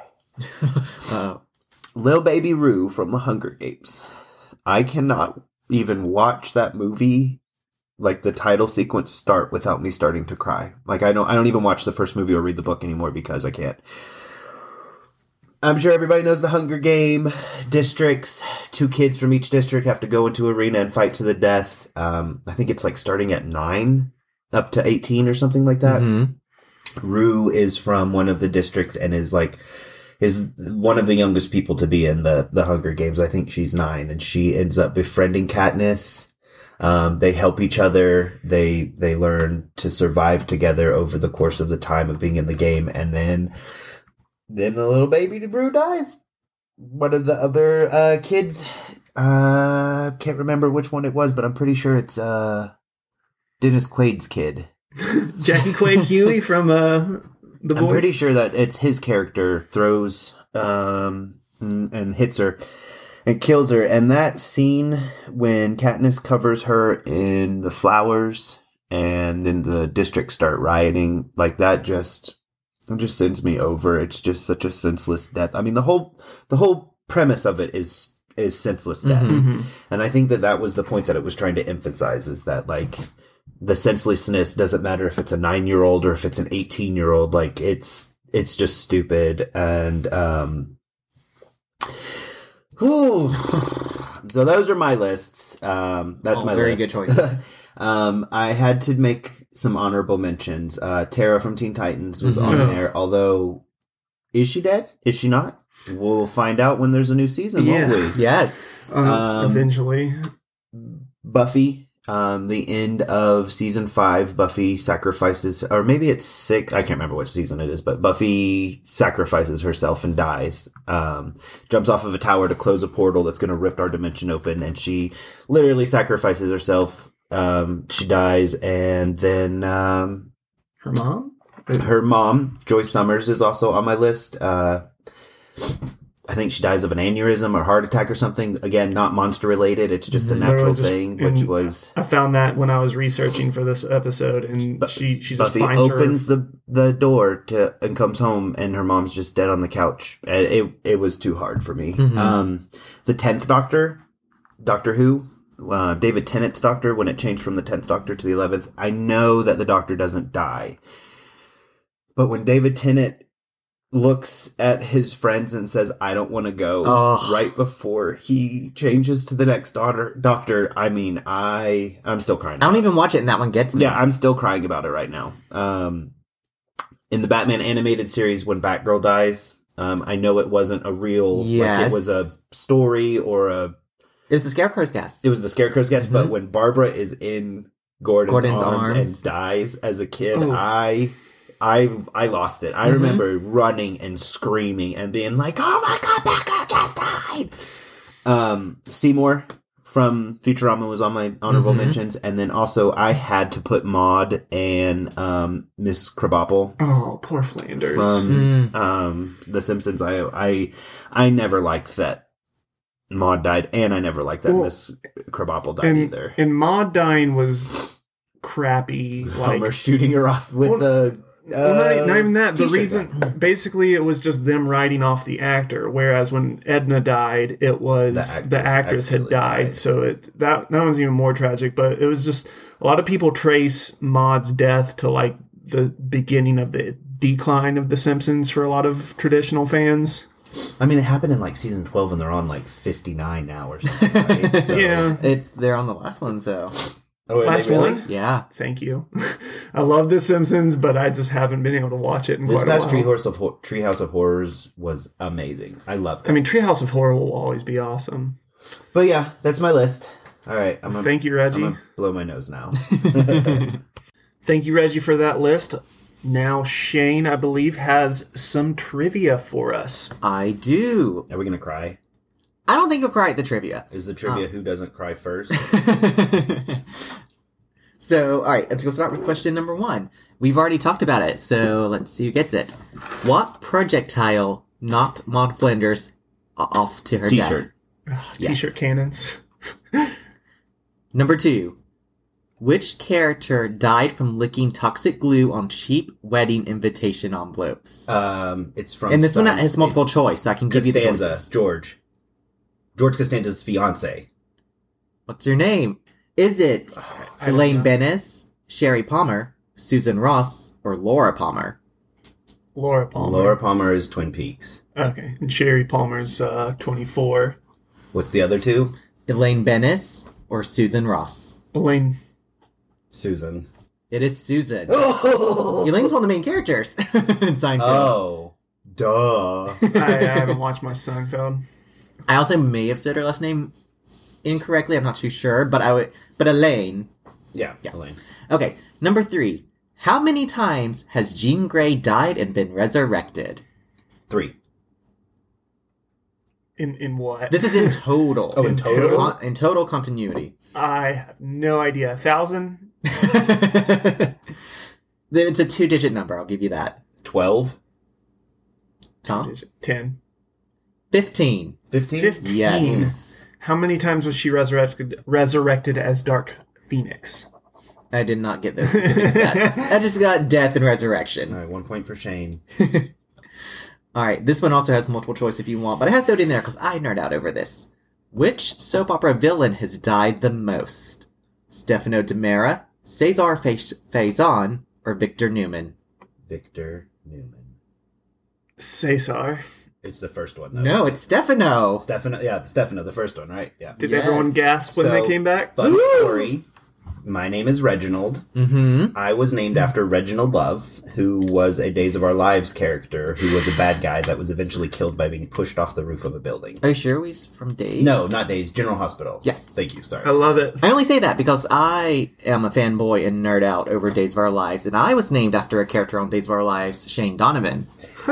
Lil Baby Rue from The Hunger Games. I cannot even watch that movie, the title sequence start, without me starting to cry. I don't even watch the first movie or read the book anymore because I can't. I'm sure everybody knows the Hunger Game districts. 2 kids from each district have to go into arena and fight to the death. I think it's starting at 9 up to 18 or something like that. Mm-hmm. Rue is from one of the districts and is one of the youngest people to be in the Hunger Games. I think she's 9, and she ends up befriending Katniss. They help each other. They learn to survive together over the course of the time of being in the game, and then the little baby Rue dies. One of the other kids, can't remember which one it was, but I'm pretty sure it's Dennis Quaid's kid. Jackie Quaid Huey from The Boys. I'm pretty sure that it's his character throws and hits her and kills her. And that scene when Katniss covers her in the flowers and then the district start rioting, like that just sends me over. It's just such a senseless death. I mean, the whole premise of it is senseless death. And I think that was the point that it was trying to emphasize, is that like the senselessness doesn't matter if it's a 9-year-old or if it's an 18-year-old. Like it's just stupid. And so those are my lists. That's my very list. good choices. I had to make some honorable mentions. Tara from Teen Titans was on there. Although, is she dead? Is she not? We'll find out when there's a new season, won't we? Yes. Eventually. Buffy, the end of season 5, Buffy sacrifices, or maybe it's 6, I can't remember which season it is, but Buffy sacrifices herself and dies. Jumps off of a tower to close a portal that's going to rip our dimension open, and she literally sacrifices herself. She dies, and then Her mom? her mom, Joyce Summers, is also on my list. I think she dies of an aneurysm or heart attack or something. Again, not monster related. It's just a natural thing, which was... I found that when I was researching for this episode, and she just Buffy finds opens her... the door and comes home, and her mom's just dead on the couch. It was too hard for me. The 10th Doctor, Doctor Who, David Tennant's Doctor, when it changed from the 10th Doctor to the 11th, I know that the Doctor doesn't die. But when David Tennant looks at his friends and says, I don't want to go, right before he changes to the next doctor, I mean, I'm still crying. I don't even watch it, and that one gets me. Yeah, I'm still crying about it right now. In the Batman animated series, when Batgirl dies, I know it wasn't a real, like it was a story or It was the Scarecrow's guess. It was the Scarecrow's guess, but when Barbara is in Gordon's arms and dies as a kid, I lost it. I remember running and screaming and being like, oh my god, that girl just died! Seymour from Futurama was on my honorable mentions, and then also I had to put Maude and Miss Krabappel. Oh, poor Flanders. From The Simpsons. I never liked that Maude died, and I never liked that Miss Krabappel died either. And Maude dying was crappy. Homer shooting her off with the... not even that. The reason, back. basically, it was just them writing off the actor. Whereas when Edna died, it was the actress had died. So that one's even more tragic. But it was just a lot of people trace Maude's death to like the beginning of the decline of The Simpsons for a lot of traditional fans. I mean, it happened in like season 12, and they're on like 59 now or something. Right? So, yeah, they're on the last one, so. Oh, last one? Yeah. Thank you. I love The Simpsons, but I just haven't been able to watch it in quite a while. This past Treehouse of Horrors was amazing. I loved it. I mean, Treehouse of Horror will always be awesome. But yeah, that's my list. All right. Thank you, Reggie. I'm going to blow my nose now. Thank you, Reggie, for that list. Now, Shane, I believe, has some trivia for us. I do. Are we going to cry? I don't think you'll cry at the trivia. Is the trivia who doesn't cry first? So, all right, let's go start with question number 1. We've already talked about it, so let's see who gets it. What projectile knocked Maude Flanders off to her T-shirt. death? T-shirt cannons. Number 2. Which character died from licking toxic glue on cheap wedding invitation envelopes? It's from... And this one has multiple choice, so I can give you the choices. George Costanza's fiance. What's your name? Is it Elaine Bennis, Sherry Palmer, Susan Ross, or Laura Palmer? Laura Palmer. Laura Palmer is Twin Peaks. Okay. And Sherry Palmer's 24. What's the other two? Elaine Bennis or Susan Ross? Elaine. Susan. It is Susan. Elaine's one of the main characters in Seinfeld. Oh. Duh. I haven't watched much Seinfeld. I also may have said her last name incorrectly. I'm not too sure, but Elaine. Yeah. Elaine. Okay, number 3. How many times has Jean Grey died and been resurrected? 3. In what? This is in total. In total? In total continuity. I have no idea. 1,000? It's a 2-digit number, I'll give you that. 12? Tom? 10. 15. 15? 15. Yes. How many times was she resurrected as Dark Phoenix? I did not get those specific stats. I just got death and resurrection. All right, 1 point for Shane. All right, this one also has multiple choice if you want, but I have to throw it in there because I nerd out over this. Which soap opera villain has died the most? Stefano DiMera, Cesar Faison, or Victor Newman? Victor Newman. Cesar. It's the first one, though. No, it's Stefano. Stefano, the first one, right? Yeah. Did Yes. everyone gasp when they So, came back? Fun story. My name is Reginald. Mm-hmm. I was named after Reginald Love, who was a Days of Our Lives character, who was a bad guy that was eventually killed by being pushed off the roof of a building. Are you sure he's from Days? No, not Days. General Hospital. Yes. Thank you. I Sorry. love it. I only say that because I am a fanboy and nerd out over Days of Our Lives, and I was named after a character on Days of Our Lives, Shane Donovan.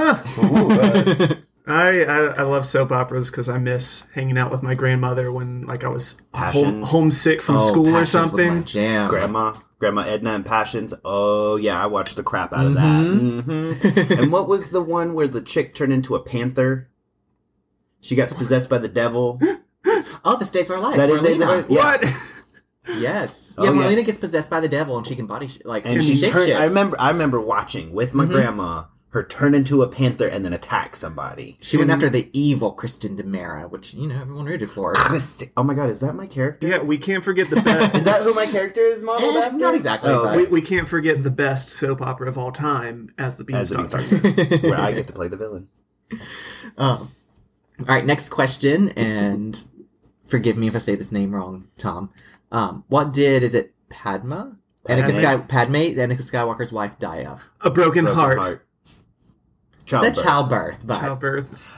I love soap operas because I miss hanging out with my grandmother when like I was Passions. homesick from school or Passions was my something. jam. Grandma Edna and Passions. Oh, yeah, I watched the crap out of that. And what was the one where the chick turned into a panther? She got possessed by the devil. Oh, this Days of Our Lives. That is Days of Our Marlena. Yeah. What? Yes. Oh, Yeah, yeah. Marlena gets possessed by the devil and she can body And she turned. shapeshifts. I remember watching with my grandma her turn into a panther and then attack somebody. She went after the evil Kristen DiMera, which, you know, everyone rooted for. Oh my god, is that my character? Yeah, we can't forget the best. Is that who my character is modeled after? Not exactly, Oh, but- we can't forget the best soap opera of all time as the As a Beanstalk. Beanstalk, where I get to play the villain. All right, next question, and forgive me if I say this name wrong, Tom. Is it Padme? Anakin Skywalker's wife die of? A broken Broken heart. heart. It's a childbirth, but Childbirth.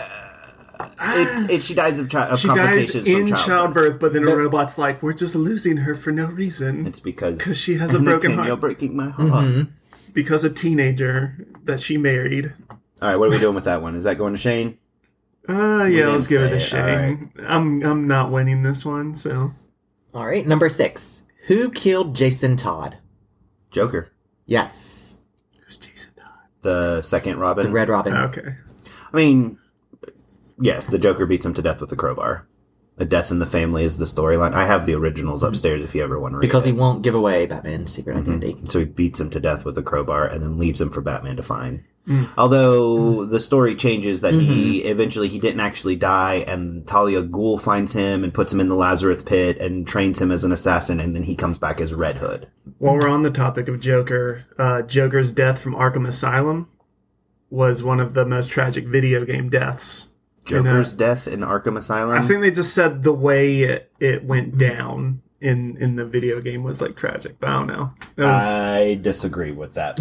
She dies of She dies complications in from childbirth, but then a robot's like, we're just losing her for no reason. It's because she has a broken Anakin, heart. You're breaking my heart. Because a teenager that she married. All right, what are we doing with that one? Is that going to Shane? Yeah, didn't let's give it to say it, Shane. I'm not winning this one, so. all right. Number 6. Who killed Jason Todd? Joker, Yes, Who's Jason Todd? the second Robin. the Red Robin. Okay. I mean, yes, the Joker beats him to death with a crowbar. A Death in the Family is the storyline. I have the originals upstairs if you ever want to read Because it. he won't give away Batman's secret identity. So he beats him to death with a crowbar and then leaves him for Batman to find. Although the story changes that he didn't actually die, and Talia Ghul finds him and puts him in the Lazarus pit and trains him as an assassin, and then he comes back as Red Hood. While we're on the topic of Joker, Joker's death from Arkham Asylum was one of the most tragic video game deaths. Joker's death in Arkham Asylum. I think they just said the way it went down in the video game was like tragic, but I don't know. That was, I disagree with that,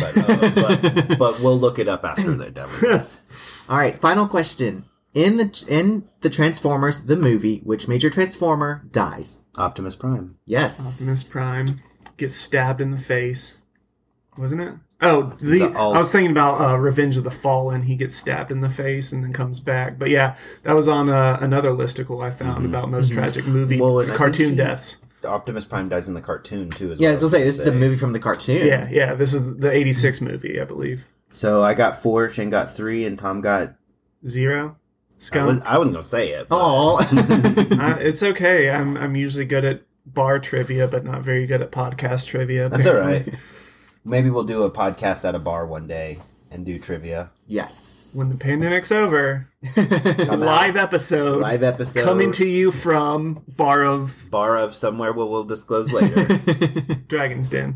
but we'll look it up after they're done with this. All right, final question. In the Transformers, the movie, which major Transformer dies? Optimus Prime. Yes. Optimus Prime gets stabbed in the face, wasn't it? Oh, I was thinking about Revenge of the Fallen. He gets stabbed in the face and then comes back. But yeah, that was on another listicle I found about most tragic movie Well, and I cartoon think deaths. Optimus Prime dies in the cartoon too. Yeah, I was going to say, this is the movie from the cartoon. Yeah. This is the '86 movie, I believe. So I got 4, Shane got 3, and Tom got. 0. I Skunk. wasn't gonna say it. But Oh. It's okay. I'm usually good at bar trivia, but not very good at podcast trivia. that's all apparently. right. Maybe we'll do a podcast at a bar one day and do trivia. Yes. When the pandemic's over, Come live out. episode Live episode coming to you from bar of bar of somewhere we'll disclose later. Dragon's Den.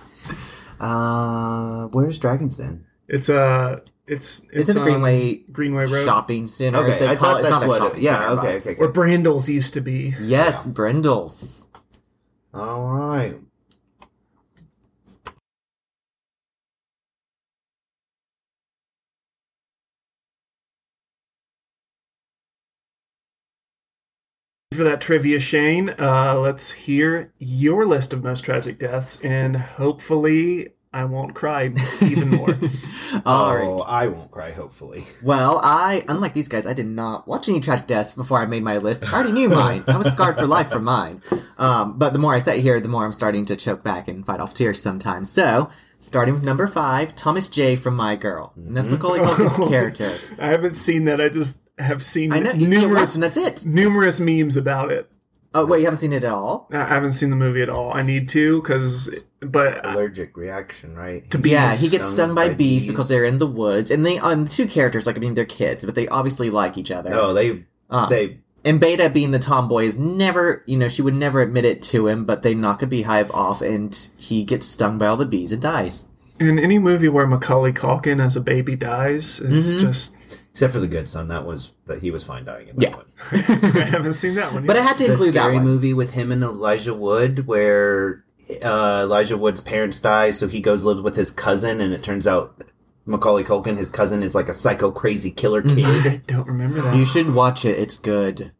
Where's Dragon's Den? It's in the Greenway Road, shopping center. Okay, as they I call thought it. It's that's not a what. shopping Yeah. center, Okay. but- Okay. where Brandles used to be. Yes, Brindles. All right. For that trivia, Shane, let's hear your list of most tragic deaths, and hopefully I won't cry even more. All right. I won't cry. Hopefully. Well, unlike these guys, I did not watch any tragic deaths before I made my list. I already knew mine. I was scarred for life from mine. But the more I sit here, the more I'm starting to choke back and fight off tears sometimes. So, Starting with number 5, Thomas J. from My Girl. And that's Macaulay Culkin's character. I haven't seen that. I just have seen I know, you see it once and that's it. numerous memes about it. Oh, wait, you haven't seen it at all? I haven't seen the movie at all. I need to, but Allergic reaction, right? To bees. Yeah, he gets stung by bees because they're in the woods. And the two characters, like, I mean, they're kids, but they obviously like each other. Oh, they And Beta, being the tomboy, is never, she would never admit it to him, but they knock a beehive off and he gets stung by all the bees and dies. In any movie where Macaulay Culkin as a baby dies, it's just... Except for The Good Son, that he was fine dying in that one. I haven't seen that one yet. But I had to include that scary one. movie with him and Elijah Wood where Elijah Wood's parents die, so he goes lives with his cousin, and it turns out Macaulay Culkin, his cousin, is like a psycho crazy killer kid. I don't remember that. You should watch it. It's good.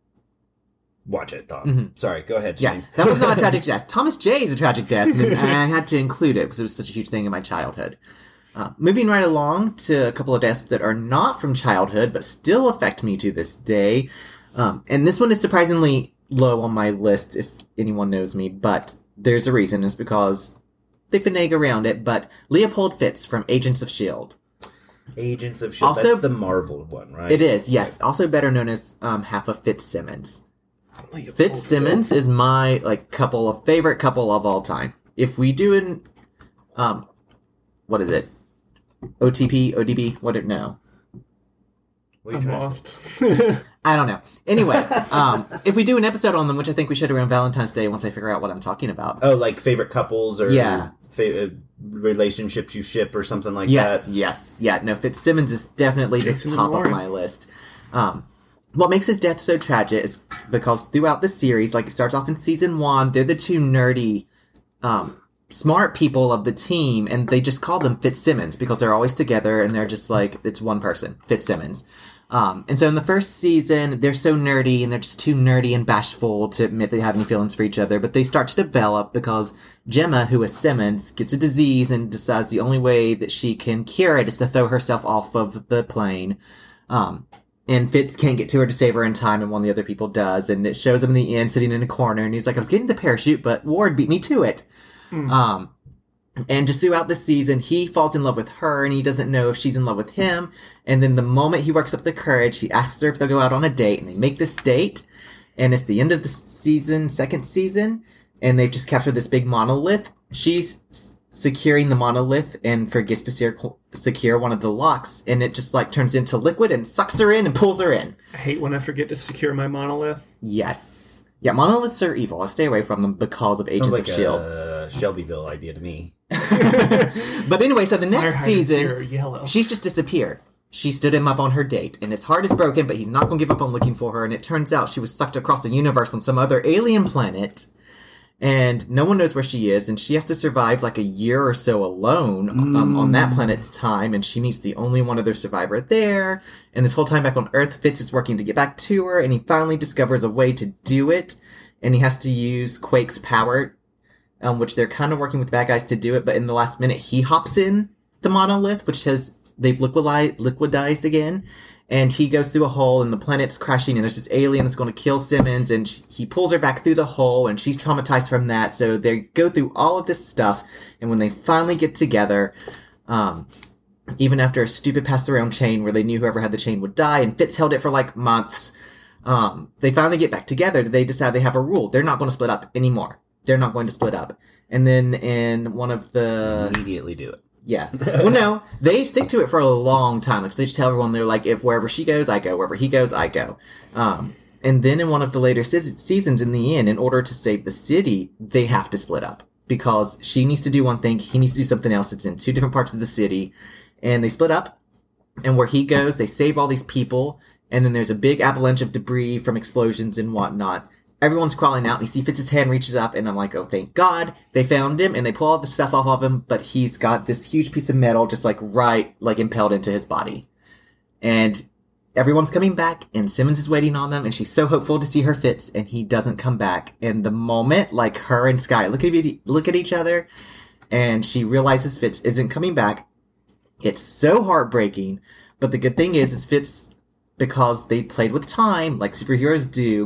Watch it, Tom. Sorry, go ahead, Yeah, Shane. that was not a tragic death. Thomas J. is a tragic death, and I had to include it because it was such a huge thing in my childhood. Moving right along to a couple of deaths that are not from childhood, but still affect me to this day. And this one is surprisingly low on my list, if anyone knows me, but there's a reason. It's because they finagle around it, but Leopold Fitz from Agents of S.H.I.E.L.D. Agents of S.H.I.E.L.D. Also- That's the Marvel one, right? It is, yes. Also better known as half of Fitzsimmons. Fitzsimmons is my favorite couple of all time. If we do an what is it? OTP, ODB, what no. What are you I'm trying to lost. I don't know. Anyway, if we do an episode on them, which I think we should around Valentine's Day once I figure out what I'm talking about. Oh, like favorite couples or Yeah. relationships you ship or something like Yes, that? yes. Yeah, no, Fitzsimmons is definitely Jason the top Warren. of my list. What makes his death so tragic is because throughout the series, like it starts off in season 1, they're the two nerdy, smart people of the team, and they just call them Fitzsimmons because they're always together and they're just like, it's one person, Fitzsimmons. And so in the first season, they're so nerdy and they're just too nerdy and bashful to admit they have any feelings for each other, but they start to develop because Gemma, who is Simmons, gets a disease and decides the only way that she can cure it is to throw herself off of the plane. And Fitz can't get to her to save her in time, and one of the other people does, and it shows him in the end sitting in a corner, and he's like, I was getting the parachute, but Ward beat me to it. And just throughout the season, he falls in love with her, and he doesn't know if she's in love with him, and then the moment he works up the courage, he asks her if they'll go out on a date, and they make this date, and it's the end of the season, second season, and they've just captured this big monolith. She's securing the monolith and forgets to secure one of the locks, and it just turns into liquid and sucks her in and pulls her in. I hate when I forget to secure my monolith. Yes. Yeah, monoliths are evil. I stay away from them because of Agents Sounds of like S.H.I.E.L.D. a Shelbyville idea to me. But anyway, so the next Fire hydrants here are season, yellow. she's just disappeared. She stood him up on her date, and his heart is broken, but he's not going to give up on looking for her, and it turns out she was sucked across the universe on some other alien planet, and no one knows where she is, and she has to survive a year or so alone on that planet's time, and she meets the only one other survivor there, and this whole time back on Earth, Fitz is working to get back to her, and he finally discovers a way to do it, and he has to use Quake's power, which they're kind of working with bad guys to do it, but in the last minute, he hops in the monolith, which they've liquidized again, and he goes through a hole, and the planet's crashing, and there's this alien that's going to kill Simmons, and he pulls her back through the hole, and she's traumatized from that, so they go through all of this stuff, and when they finally get together, even after a stupid pass-around chain where they knew whoever had the chain would die, and Fitz held it for months, they finally get back together. They decide they have a rule. They're not going to split up anymore. They're not going to split up. And then in one of the... Immediately do it. Yeah. Well, no, they stick to it for a long time. So they just tell everyone, they're like, if wherever she goes, I go. Wherever he goes, I go. And then in one of the later seasons, in the end, in order to save the city, they have to split up. Because she needs to do one thing, he needs to do something else. It's in two different parts of the city. And they split up. And where he goes, they save all these people. And then there's a big avalanche of debris from explosions and whatnot. Everyone's crawling out, and you see Fitz's hand reaches up, and I'm like, oh, thank God, they found him, and they pull all the stuff off of him, but he's got this huge piece of metal just impaled into his body. And everyone's coming back, and Simmons is waiting on them, and she's so hopeful to see her Fitz, and he doesn't come back. And the moment, her and Sky look at each other, and she realizes Fitz isn't coming back, it's so heartbreaking, but the good thing is Fitz, because they played with time, like superheroes do,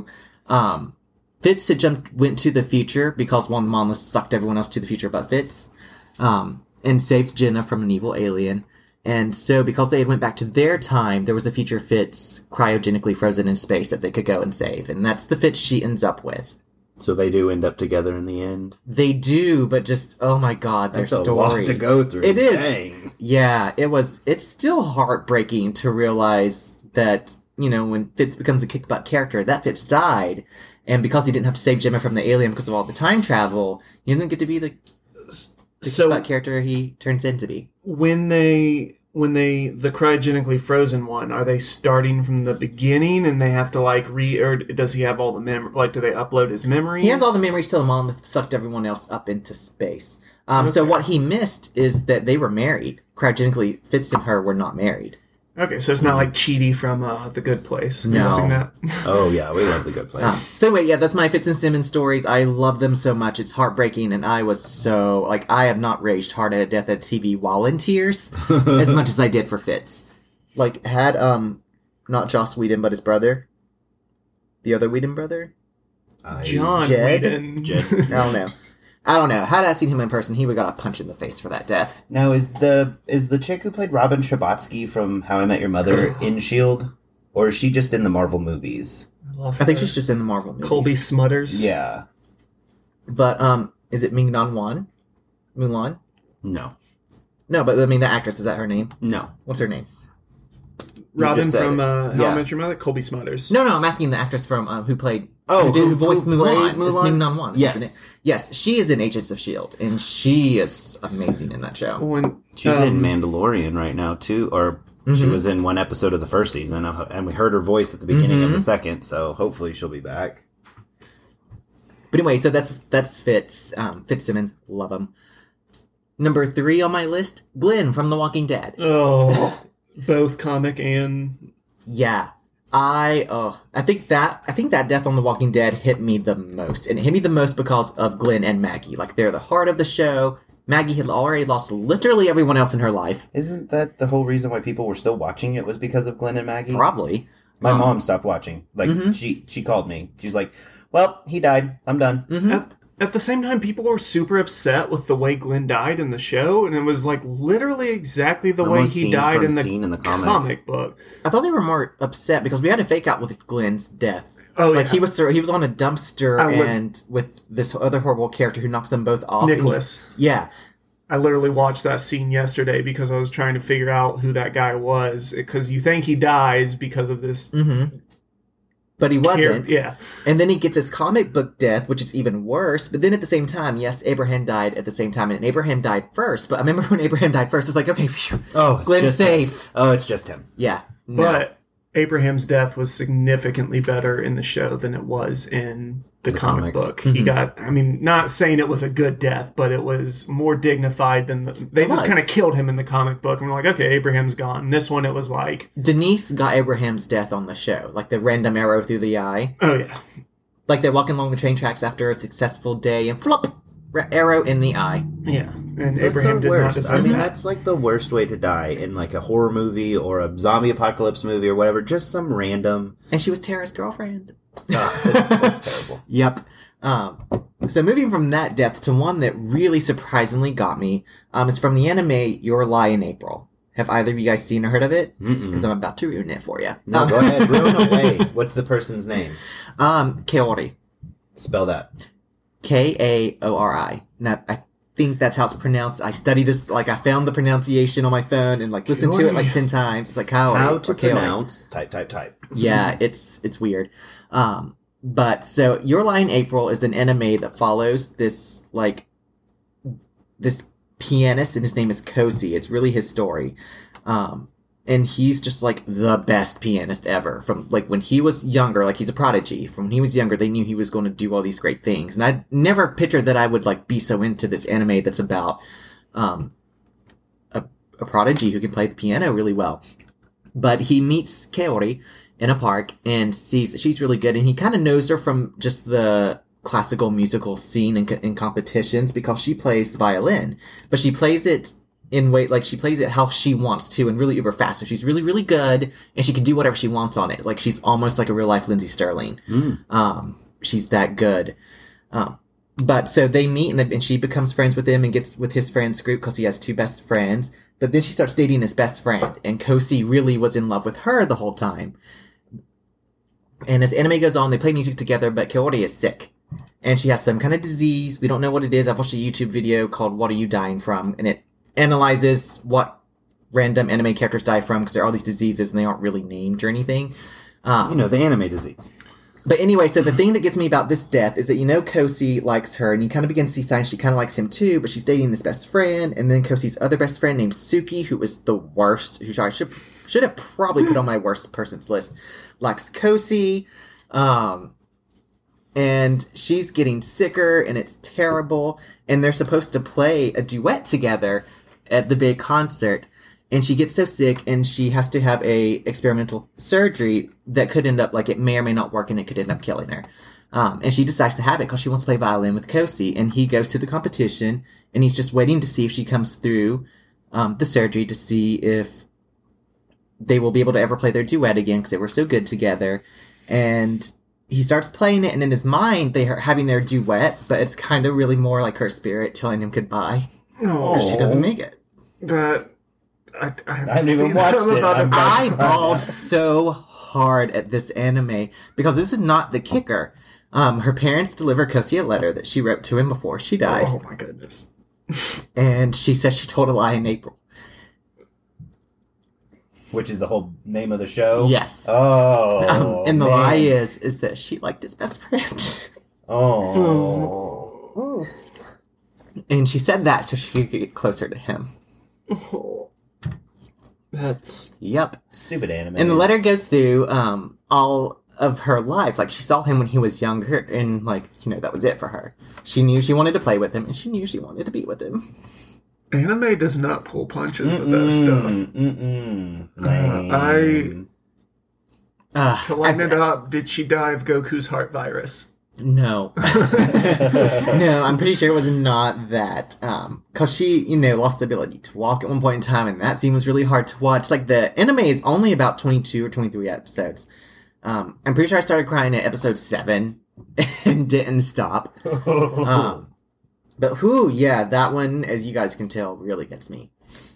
Fitz went to the future because one monolith sucked everyone else to the future but Fitz. And and saved Jenna from an evil alien. And so, because they went back to their time, there was a future Fitz cryogenically frozen in space that they could go and save. And that's the Fitz she ends up with. So they do end up together in the end. They do, but just, oh my god, their That's story. a lot to go through. It is. Dang. Yeah, it's still heartbreaking to realize that, you know, when Fitz becomes a kick-butt character, that Fitz died. And because he didn't have to save Gemma from the alien because of all the time travel, he doesn't get to be the kick-butt character he turns into be. When the cryogenically frozen one, are they starting from the beginning and they have to like or does he have all the do they upload his memories? He has all the memories to the mom that sucked everyone else up into space. So what he missed is that they were married. Cryogenically, Fitz and her were not married. Okay, so it's not like Chidi from The Good Place. Am I No. missing that? Oh, yeah, we love The Good Place. So anyway, yeah, that's my Fitz and Simmons stories. I love them so much. It's heartbreaking, and I was so, like, I have not raged hard at a death at TV while in tears as much as I did for Fitz. Like, had, not Joss Whedon, but his brother. The other Whedon brother? John Jed? Whedon. I don't know. Had I seen him in person, he would have got a punch in the face for that death. Now, is the chick who played Robin Scherbatsky from How I Met Your Mother in S.H.I.E.L.D.? Or is she just in the Marvel movies? I think she's just in the Marvel movies. Colby Smutters. Yeah. But, is it Ming-Na Wan? Mulan? No. No, but I mean, the actress, is that her name? No. What's her name? Robin just said from it. How Yeah. I Met Your Mother? Colby Smutters. No, I'm asking the actress from who played who voiced played Mulan. It's Mulan? Ming-Na Wan, Yes. isn't it? Yes, she is in Agents of S.H.I.E.L.D., and she is amazing in that show. When, She's in Mandalorian right now, too. Or she was in one episode of the first season, and we heard her voice at the beginning of the second, so hopefully she'll be back. But anyway, so that's Fitz. Fitzsimmons, love him. Number 3 on my list, Glenn from The Walking Dead. Oh, both comic and... Yeah. I think that death on The Walking Dead hit me the most. And it hit me the most because of Glenn and Maggie. Like, they're the heart of the show. Maggie had already lost literally everyone else in her life. Isn't that the whole reason why people were still watching it was because of Glenn and Maggie? Probably. My mom stopped watching. Like, she called me. She's like, well, he died. I'm done. At the same time, people were super upset with the way Glenn died in the show, and it was like literally exactly the way Almost he scene died for in scene in the comic. comic book. I thought they were more upset because we had a fake out with Glenn's death. Oh, like yeah. he was on a dumpster I would- and with this other horrible character who knocks them both off. and Nicholas. Yeah. I literally watched that scene yesterday because I was trying to figure out who that guy was, because you think he dies because of this... But he wasn't. Yeah. And then he gets his comic book death, which is even worse. But then at the same time, yes, Abraham died at the same time, and Abraham died first. But I remember when Abraham died first, it's like, okay, phew, Oh, it's Glenn's just safe. him. Oh, it's just him. Yeah. No. But Abraham's death was significantly better in the show than it was in the comic comics. book. He got, I mean, not saying it was a good death, but it was more dignified than they It just was. kind of killed him in the comic book. And we're like, okay, Abraham's gone. This one, it was like, Denise got Abraham's death on the show, like the random arrow through the eye. oh yeah. Like they're walking along the train tracks after a successful day, and flop, arrow in the eye. Yeah. And That's Abraham the did not worst. deserve I mean, that. that's like the worst way to die in like a horror movie or a zombie apocalypse movie or whatever. Just some random. And she was Tara's girlfriend. That's terrible. Yep. So moving from that death to one that really surprisingly got me, is from the anime Your Lie in April. Have either of you guys seen or heard of it? Because I'm about to ruin it for you. No, go ahead. Ruin away. What's the person's name? Kaori. Spell that. Kaori. Now, I think that's how it's pronounced. I study this, like, I found the pronunciation on my phone and, like, listened to it, like, 10 times. It's like, Kaori. How to or Kaori. pronounce. Type. Yeah, it's weird. But so Your Lie in April is an anime that follows this pianist, and his name is Kosi. It's really his story. And he's just like the best pianist ever. From like when he was younger, like he's a prodigy. From when he was younger, they knew he was going to do all these great things. And I never pictured that I would like be so into this anime that's about a prodigy who can play the piano really well. But he meets Kaori in a park and sees that she's really good, and he kind of knows her from just the classical musical scene in competitions because she plays the violin, but she plays it she plays it how she wants to and really uber fast. So she's really, really good, and she can do whatever she wants on it. Like she's almost like a real life Lindsay Sterling. She's that good. But so they meet and she becomes friends with him and gets with his friends group because he has two best friends. But then she starts dating his best friend, and Kosi really was in love with her the whole time. And as anime goes on, they play music together, but Kaori is sick. And she has some kind of disease. We don't know what it is. I've watched a YouTube video called What Are You Dying From? And it analyzes what random anime characters die from because there are all these diseases and they aren't really named or anything. The anime disease. But anyway, so the thing that gets me about this death is that, Kosi likes her, and you kind of begin to see signs she kind of likes him too, but she's dating his best friend, and then Kosi's other best friend named Suki, who is the worst, who I should have probably put on my worst person's list, likes Kosi, and she's getting sicker, and it's terrible, and they're supposed to play a duet together at the big concert, and she gets so sick, and she has to have a experimental surgery that could end up, it may or may not work, and it could end up killing her. And she decides to have it because she wants to play violin with Kosi, and he goes to the competition, and he's just waiting to see if she comes through the surgery to see if they will be able to ever play their duet again because they were so good together. And he starts playing it, and in his mind, they are having their duet, but it's kind of really more like her spirit telling him goodbye because she doesn't make it. I haven't even watched it. I bawled so hard at this anime because this is not the kicker. Her parents deliver Kosi a letter that she wrote to him before she died. Oh my goodness. And she says she told a lie in April. Which is the whole name of the show? Yes. Oh. And the lie is that she liked his best friend. Oh. And she said that so she could get closer to him. Oh. That's... Yep. Stupid anime. And the letter goes through all of her life. She saw him when he was younger, and, that was it for her. She knew she wanted to play with him, and she knew she wanted to be with him. Anime does not pull punches with that stuff. To lighten it up, did she die of Goku's heart virus? No. No, I'm pretty sure it was not that. Because she, lost the ability to walk at one point in time, and that scene was really hard to watch. The anime is only about 22 or 23 episodes. I'm pretty sure I started crying at episode 7 and didn't stop. But that one, as you guys can tell, really gets me.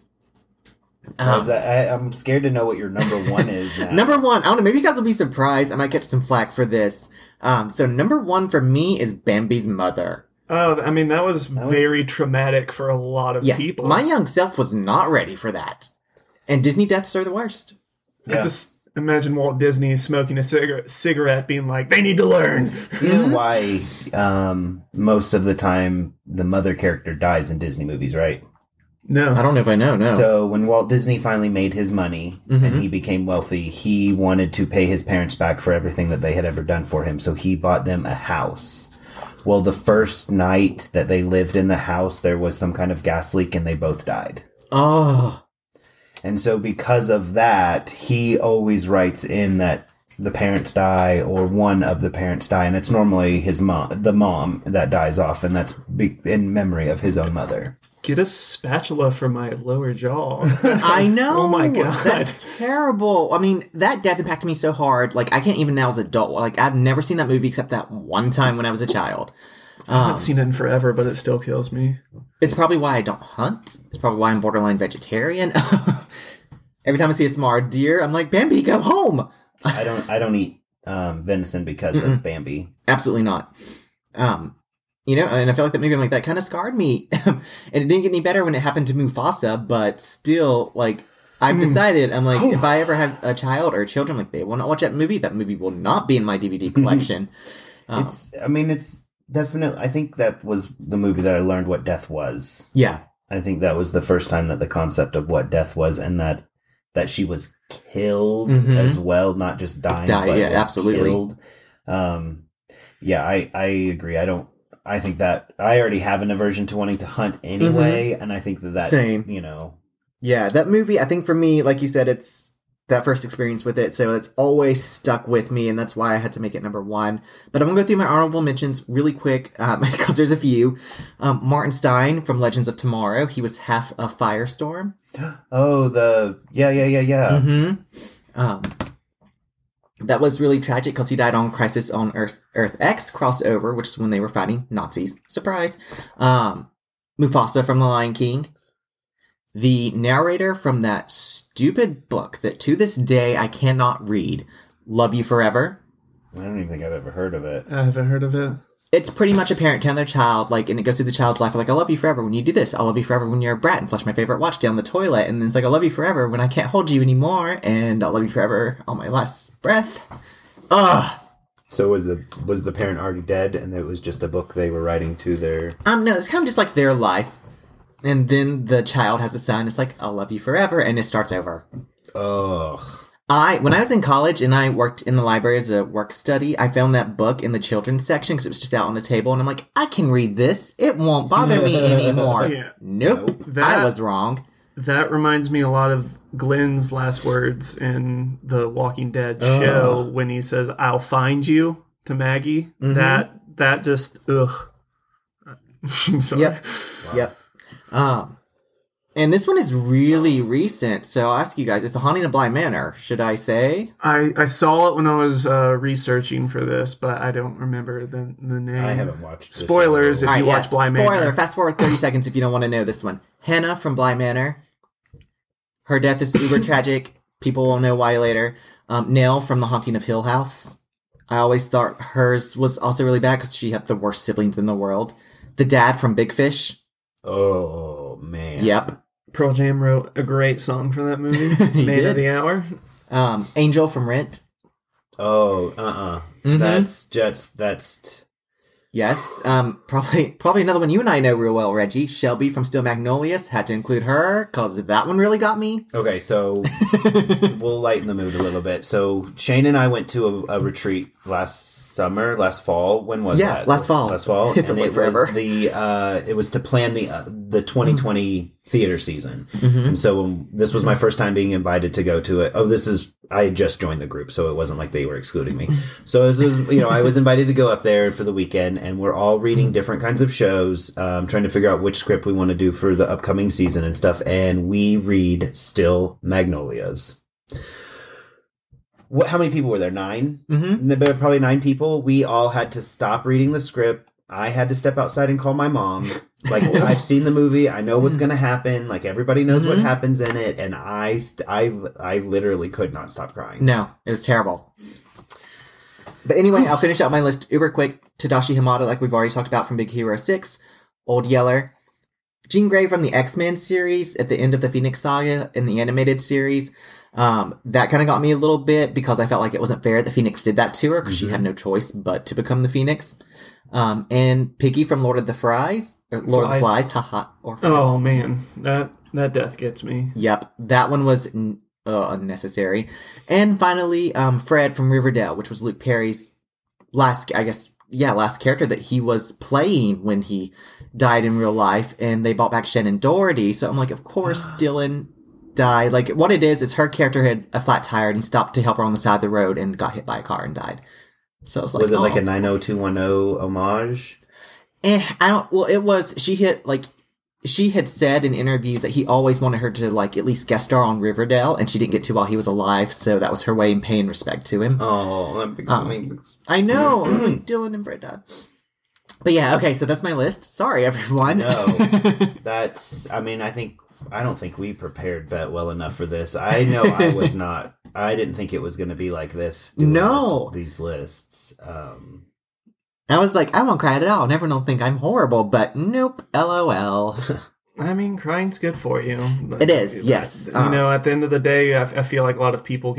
I'm scared to know what your number 1 is now. Number 1, I don't know, maybe you guys will be surprised. I might get some flack for this. So number 1 for me is Bambi's mother. Oh, that was very traumatic for a lot of people. My young self was not ready for that. And Disney deaths are the worst. Yeah. I just imagine Walt Disney smoking a cigarette being like, they need to learn. You know why most of the time the mother character dies in Disney movies, right? No. I don't know if I know, no. So when Walt Disney finally made his money and he became wealthy, he wanted to pay his parents back for everything that they had ever done for him. So he bought them a house. Well, the first night that they lived in the house, there was some kind of gas leak and they both died. Oh. And so because of that, he always writes in that the parents die or one of the parents die. And it's normally the mom that dies off. And that's in memory of his own mother. Get a spatula for my lower jaw. I know. Oh my God. That's terrible. That death impacted me so hard. I can't even now as an adult. I've never seen that movie except that one time when I was a child. I haven't seen it in forever, but it still kills me. It's probably why I don't hunt. It's probably why I'm borderline vegetarian. Every time I see a smart deer, I'm like, Bambi, go home. I don't eat venison because of Bambi. Absolutely not. And I feel like that movie, that kind of scarred me. And it didn't get any better when it happened to Mufasa, but still, I've decided, if I ever have a child or children, they will not watch that movie will not be in my DVD collection. It's definitely, I think that was the movie that I learned what death was. Yeah. I think that was the first time that the concept of what death was and that she was killed as well, not just dying, but was absolutely. Killed. I agree. I think that I already have an aversion to wanting to hunt anyway, and I think that same. Yeah, that movie, I think for me, like you said, it's that first experience with it, so it's always stuck with me, and that's why I had to make it number 1. But I'm going to go through my honorable mentions really quick, because there's a few. Martin Stein from Legends of Tomorrow, he was half a Firestorm. Oh, yeah. That was really tragic because he died on Crisis on Earth X crossover, which is when they were fighting Nazis. Surprise. Mufasa from The Lion King. The narrator from that stupid book that to this day I cannot read, Love You Forever. I don't even think I've ever heard of it. I haven't heard of it. It's pretty much a parent telling their child, like, and it goes through the child's life, like, I love you forever when you do this. I love you forever when you're a brat and flush my favorite watch down the toilet. And it's like, I love you forever when I can't hold you anymore. And I'll love you forever on my last breath. Ugh. So was the parent already dead, and it was just a book they were writing to their... No, it's kind of just like their life. And then the child has a son. It's like, I'll love you forever. And it starts over. Ugh. When I was in college and I worked in the library as a work study, I found that book in the children's section because it was just out on the table. And I'm like, I can read this. It won't bother me anymore. Yeah. Nope. I was wrong. That reminds me a lot of Glenn's last words in the Walking Dead show when he says, I'll find you to Maggie. Mm-hmm. That just, ugh. I'm sorry. Yep. Wow. Yep. And this one is really recent, so I'll ask you guys, it's The Haunting of Bly Manor, should I say? I saw it when I was researching for this, but I don't remember the name. I haven't watched this. Spoilers if you watch Bly Manor. Spoiler, fast forward 30 seconds if you don't want to know this one. Hannah from Bly Manor. Her death is uber tragic. People will know why later. Nell from The Haunting of Hill House. I always thought hers was also really bad because she had the worst siblings in the world. The dad from Big Fish. Oh, man. Yep. Pearl Jam wrote a great song for that movie. Made of the Hour. Angel from Rent. Oh, Mm-hmm. That's... Yes. Probably another one you and I know real well, Reggie. Shelby from Steel Magnolias. Had to include her because that one really got me. Okay, so we'll lighten the mood a little bit. So Shane and I went to a retreat last fall. When was that? Last fall. Last fall. It feels like forever. It was to plan the 2020 theater season. Mm-hmm. And so this was my first time being invited to go to it. I had just joined the group, so it wasn't like they were excluding me. So I was invited to go up there for the weekend, and we're all reading different kinds of shows, trying to figure out which script we want to do for the upcoming season and stuff. And we read Steel Magnolias. How many people were there? 9? Mm-hmm. There were probably 9 people. We all had to stop reading the script. I had to step outside and call my mom. Like, I've seen the movie. I know what's going to happen. Like, everybody knows what happens in it. And I literally could not stop crying. No, it was terrible. But anyway, I'll finish out my list uber quick. Tadashi Hamada, like we've already talked about from Big Hero 6. Old Yeller. Jean Grey from the X-Men series at the end of the Phoenix Saga in the animated series. That kind of got me a little bit because I felt like it wasn't fair that Phoenix did that to her because she had no choice but to become the Phoenix. And Piggy from Lord of the Flies. Lord of the Flies. Haha. Oh, man. That death gets me. Yep. That one was unnecessary. And finally, Fred from Riverdale, which was Luke Perry's last character that he was playing when he died in real life. And they brought back Shannon Doherty. So I'm like, of course, Dylan died. Like, what it is her character had a flat tire and he stopped to help her on the side of the road and got hit by a car and died. So it's like, was it like a 90210 homage? She had said in interviews that he always wanted her to like at least guest star on Riverdale, and she didn't get to while he was alive, so that was her way in paying respect to him. Oh, that makes me... I know, Dylan and Fred died. But yeah, okay, so that's my list. Sorry, everyone. No, I don't think we prepared that well enough for this. I know I was not. I didn't think it was going to be like this. These lists. I was like, I won't cry at all. Everyone will think I'm horrible, but nope. LOL. I mean, crying's good for you. It is, yes. At the end of the day, I feel like a lot of people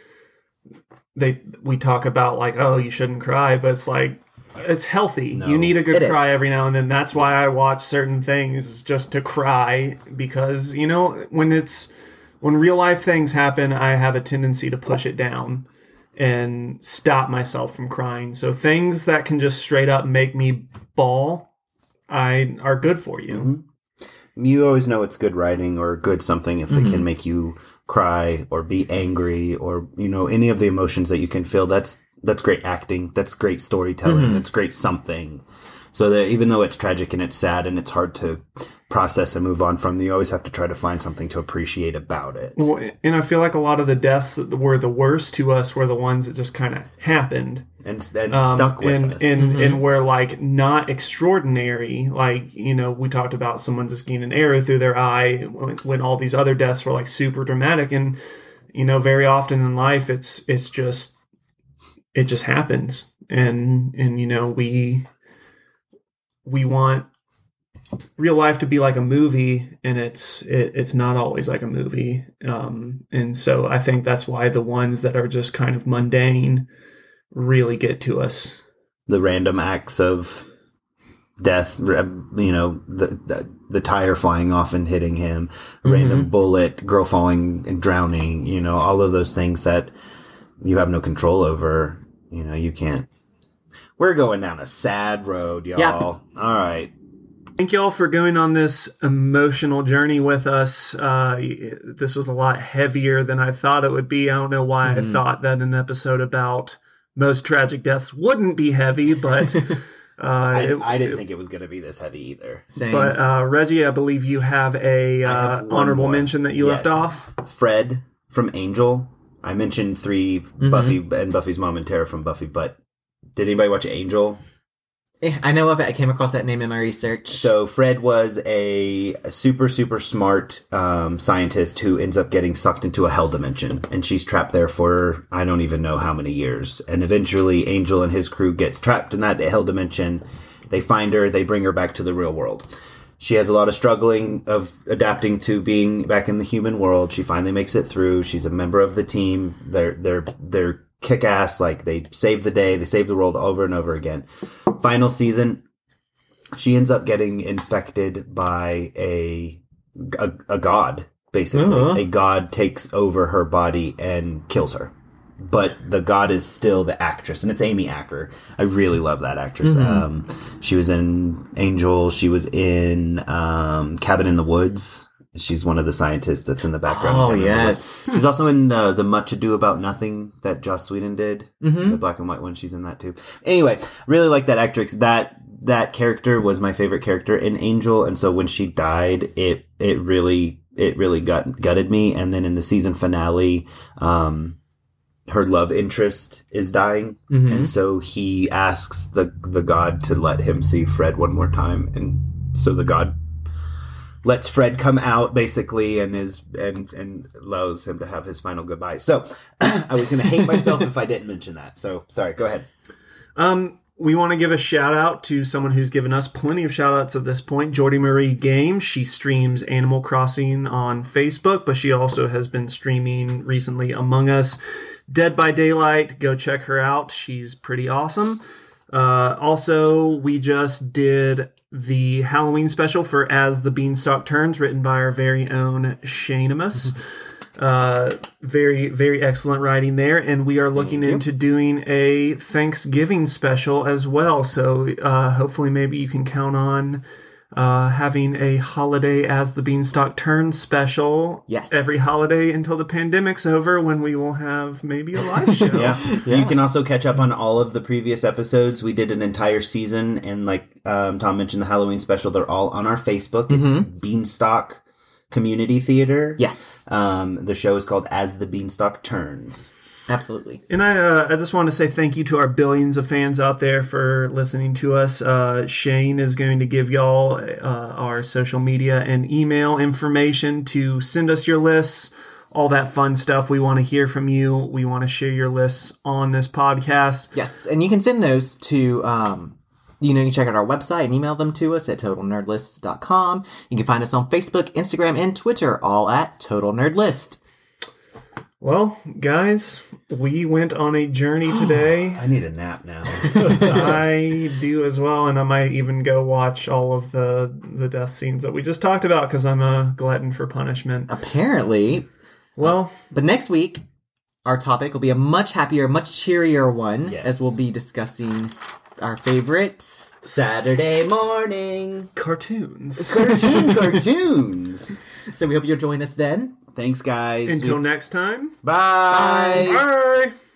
we talk about like, oh, you shouldn't cry, but it's like, it's healthy. No, you need a good cry every now and then. That's why I watch certain things just to cry, because, when real life things happen, I have a tendency to push it down and stop myself from crying. So things that can just straight up make me bawl are good for you. Mm-hmm. You always know it's good writing or good something if it can make you cry or be angry or, any of the emotions that you can feel. That's great acting. That's great storytelling. That's great something. So that even though it's tragic and it's sad and it's hard to process and move on from, you always have to try to find something to appreciate about it. Well, and I feel like a lot of the deaths that were the worst to us were the ones that just kind of happened. And stuck with us. And were like not extraordinary. Like, you know, we talked about someone just getting an arrow through their eye when all these other deaths were like super dramatic. And, you know, very often in life, it just happens. And, you know, we want real life to be like a movie, and it's not always like a movie. And so I think that's why the ones that are just kind of mundane really get to us. The random acts of death, you know, the tire flying off and hitting him, random bullet, girl falling and drowning, you know, all of those things that you have no control over. You know, you can't. We're going down a sad road, y'all. Yep. All right. Thank y'all for going on this emotional journey with us. This was a lot heavier than I thought it would be. I don't know why I thought that an episode about most tragic deaths wouldn't be heavy, but I didn't think it was going to be this heavy either. Same. But Reggie, I believe you have a have one honorable more. mention that you left Yes. off. Fred from Angel. I mentioned 3, Buffy and Buffy's mom and Tara from Buffy, but did anybody watch Angel? I know of it. I came across that name in my research. So Fred was a super, super smart scientist who ends up getting sucked into a hell dimension. And she's trapped there for I don't even know how many years. And eventually Angel and his crew gets trapped in that hell dimension. They find her. They bring her back to the real world. She has a lot of struggling of adapting to being back in the human world. She finally makes it through. She's a member of the team. They're kick-ass. Like, they save the day. They save the world over and over again. Final season, she ends up getting infected by a god, basically. Uh-huh. A god takes over her body and kills her. But the god is still the actress, and it's Amy Acker. I really love that actress. She was in Angel. She was in Cabin in the Woods. She's one of the scientists that's in the background. Oh, Cabin in the Woods. yes. She's also in the Much Ado About Nothing that Joss Whedon did. The black and white one. She's in that too. Anyway, really like that actress. That character was my favorite character in Angel, and so when she died, it really gutted me. And then in the season finale, her love interest is dying, and so he asks the god to let him see Fred one more time, and so the god lets Fred come out basically, and allows him to have his final goodbye. So I was going to hate myself if I didn't mention that. So sorry, go ahead. We want to give a shout out to someone who's given us plenty of shout outs at this point, Jordy Marie Games. She streams Animal Crossing on Facebook, but she also has been streaming recently Among Us, Dead by Daylight. Go check her out. She's pretty awesome. Also, we just did the Halloween special for As the Beanstalk Turns, written by our very own Shanemus. Very, very excellent writing there. And we are looking into doing a Thanksgiving special as well. So hopefully maybe you can count on having a holiday As the Beanstalk Turns special. Yes. Every holiday until the pandemic's over, when we will have maybe a live show. Yeah. You can also catch up on all of the previous episodes. We did an entire season, and like Tom mentioned, the Halloween special, they're all on our Facebook. It's Beanstalk Community Theater. Yes. The show is called As the Beanstalk Turns. Absolutely. And I just want to say thank you to our billions of fans out there for listening to us. Shane is going to give y'all our social media and email information to send us your lists, all that fun stuff. We want to hear from you. We want to share your lists on this podcast. Yes, and you can send those to, you can check out our website and email them to us at totalnerdlist.com. You can find us on Facebook, Instagram, and Twitter, all at Total Nerd List. Well, guys, we went on a journey today. I need a nap now. I do as well, and I might even go watch all of the death scenes that we just talked about, because I'm a glutton for punishment. Apparently. Well, But next week, our topic will be a much happier, much cheerier one, Yes. as we'll be discussing our favorite Saturday morning. cartoons. Cartoons. So we hope you'll join us then. Thanks, guys. Until next time. Bye. Bye.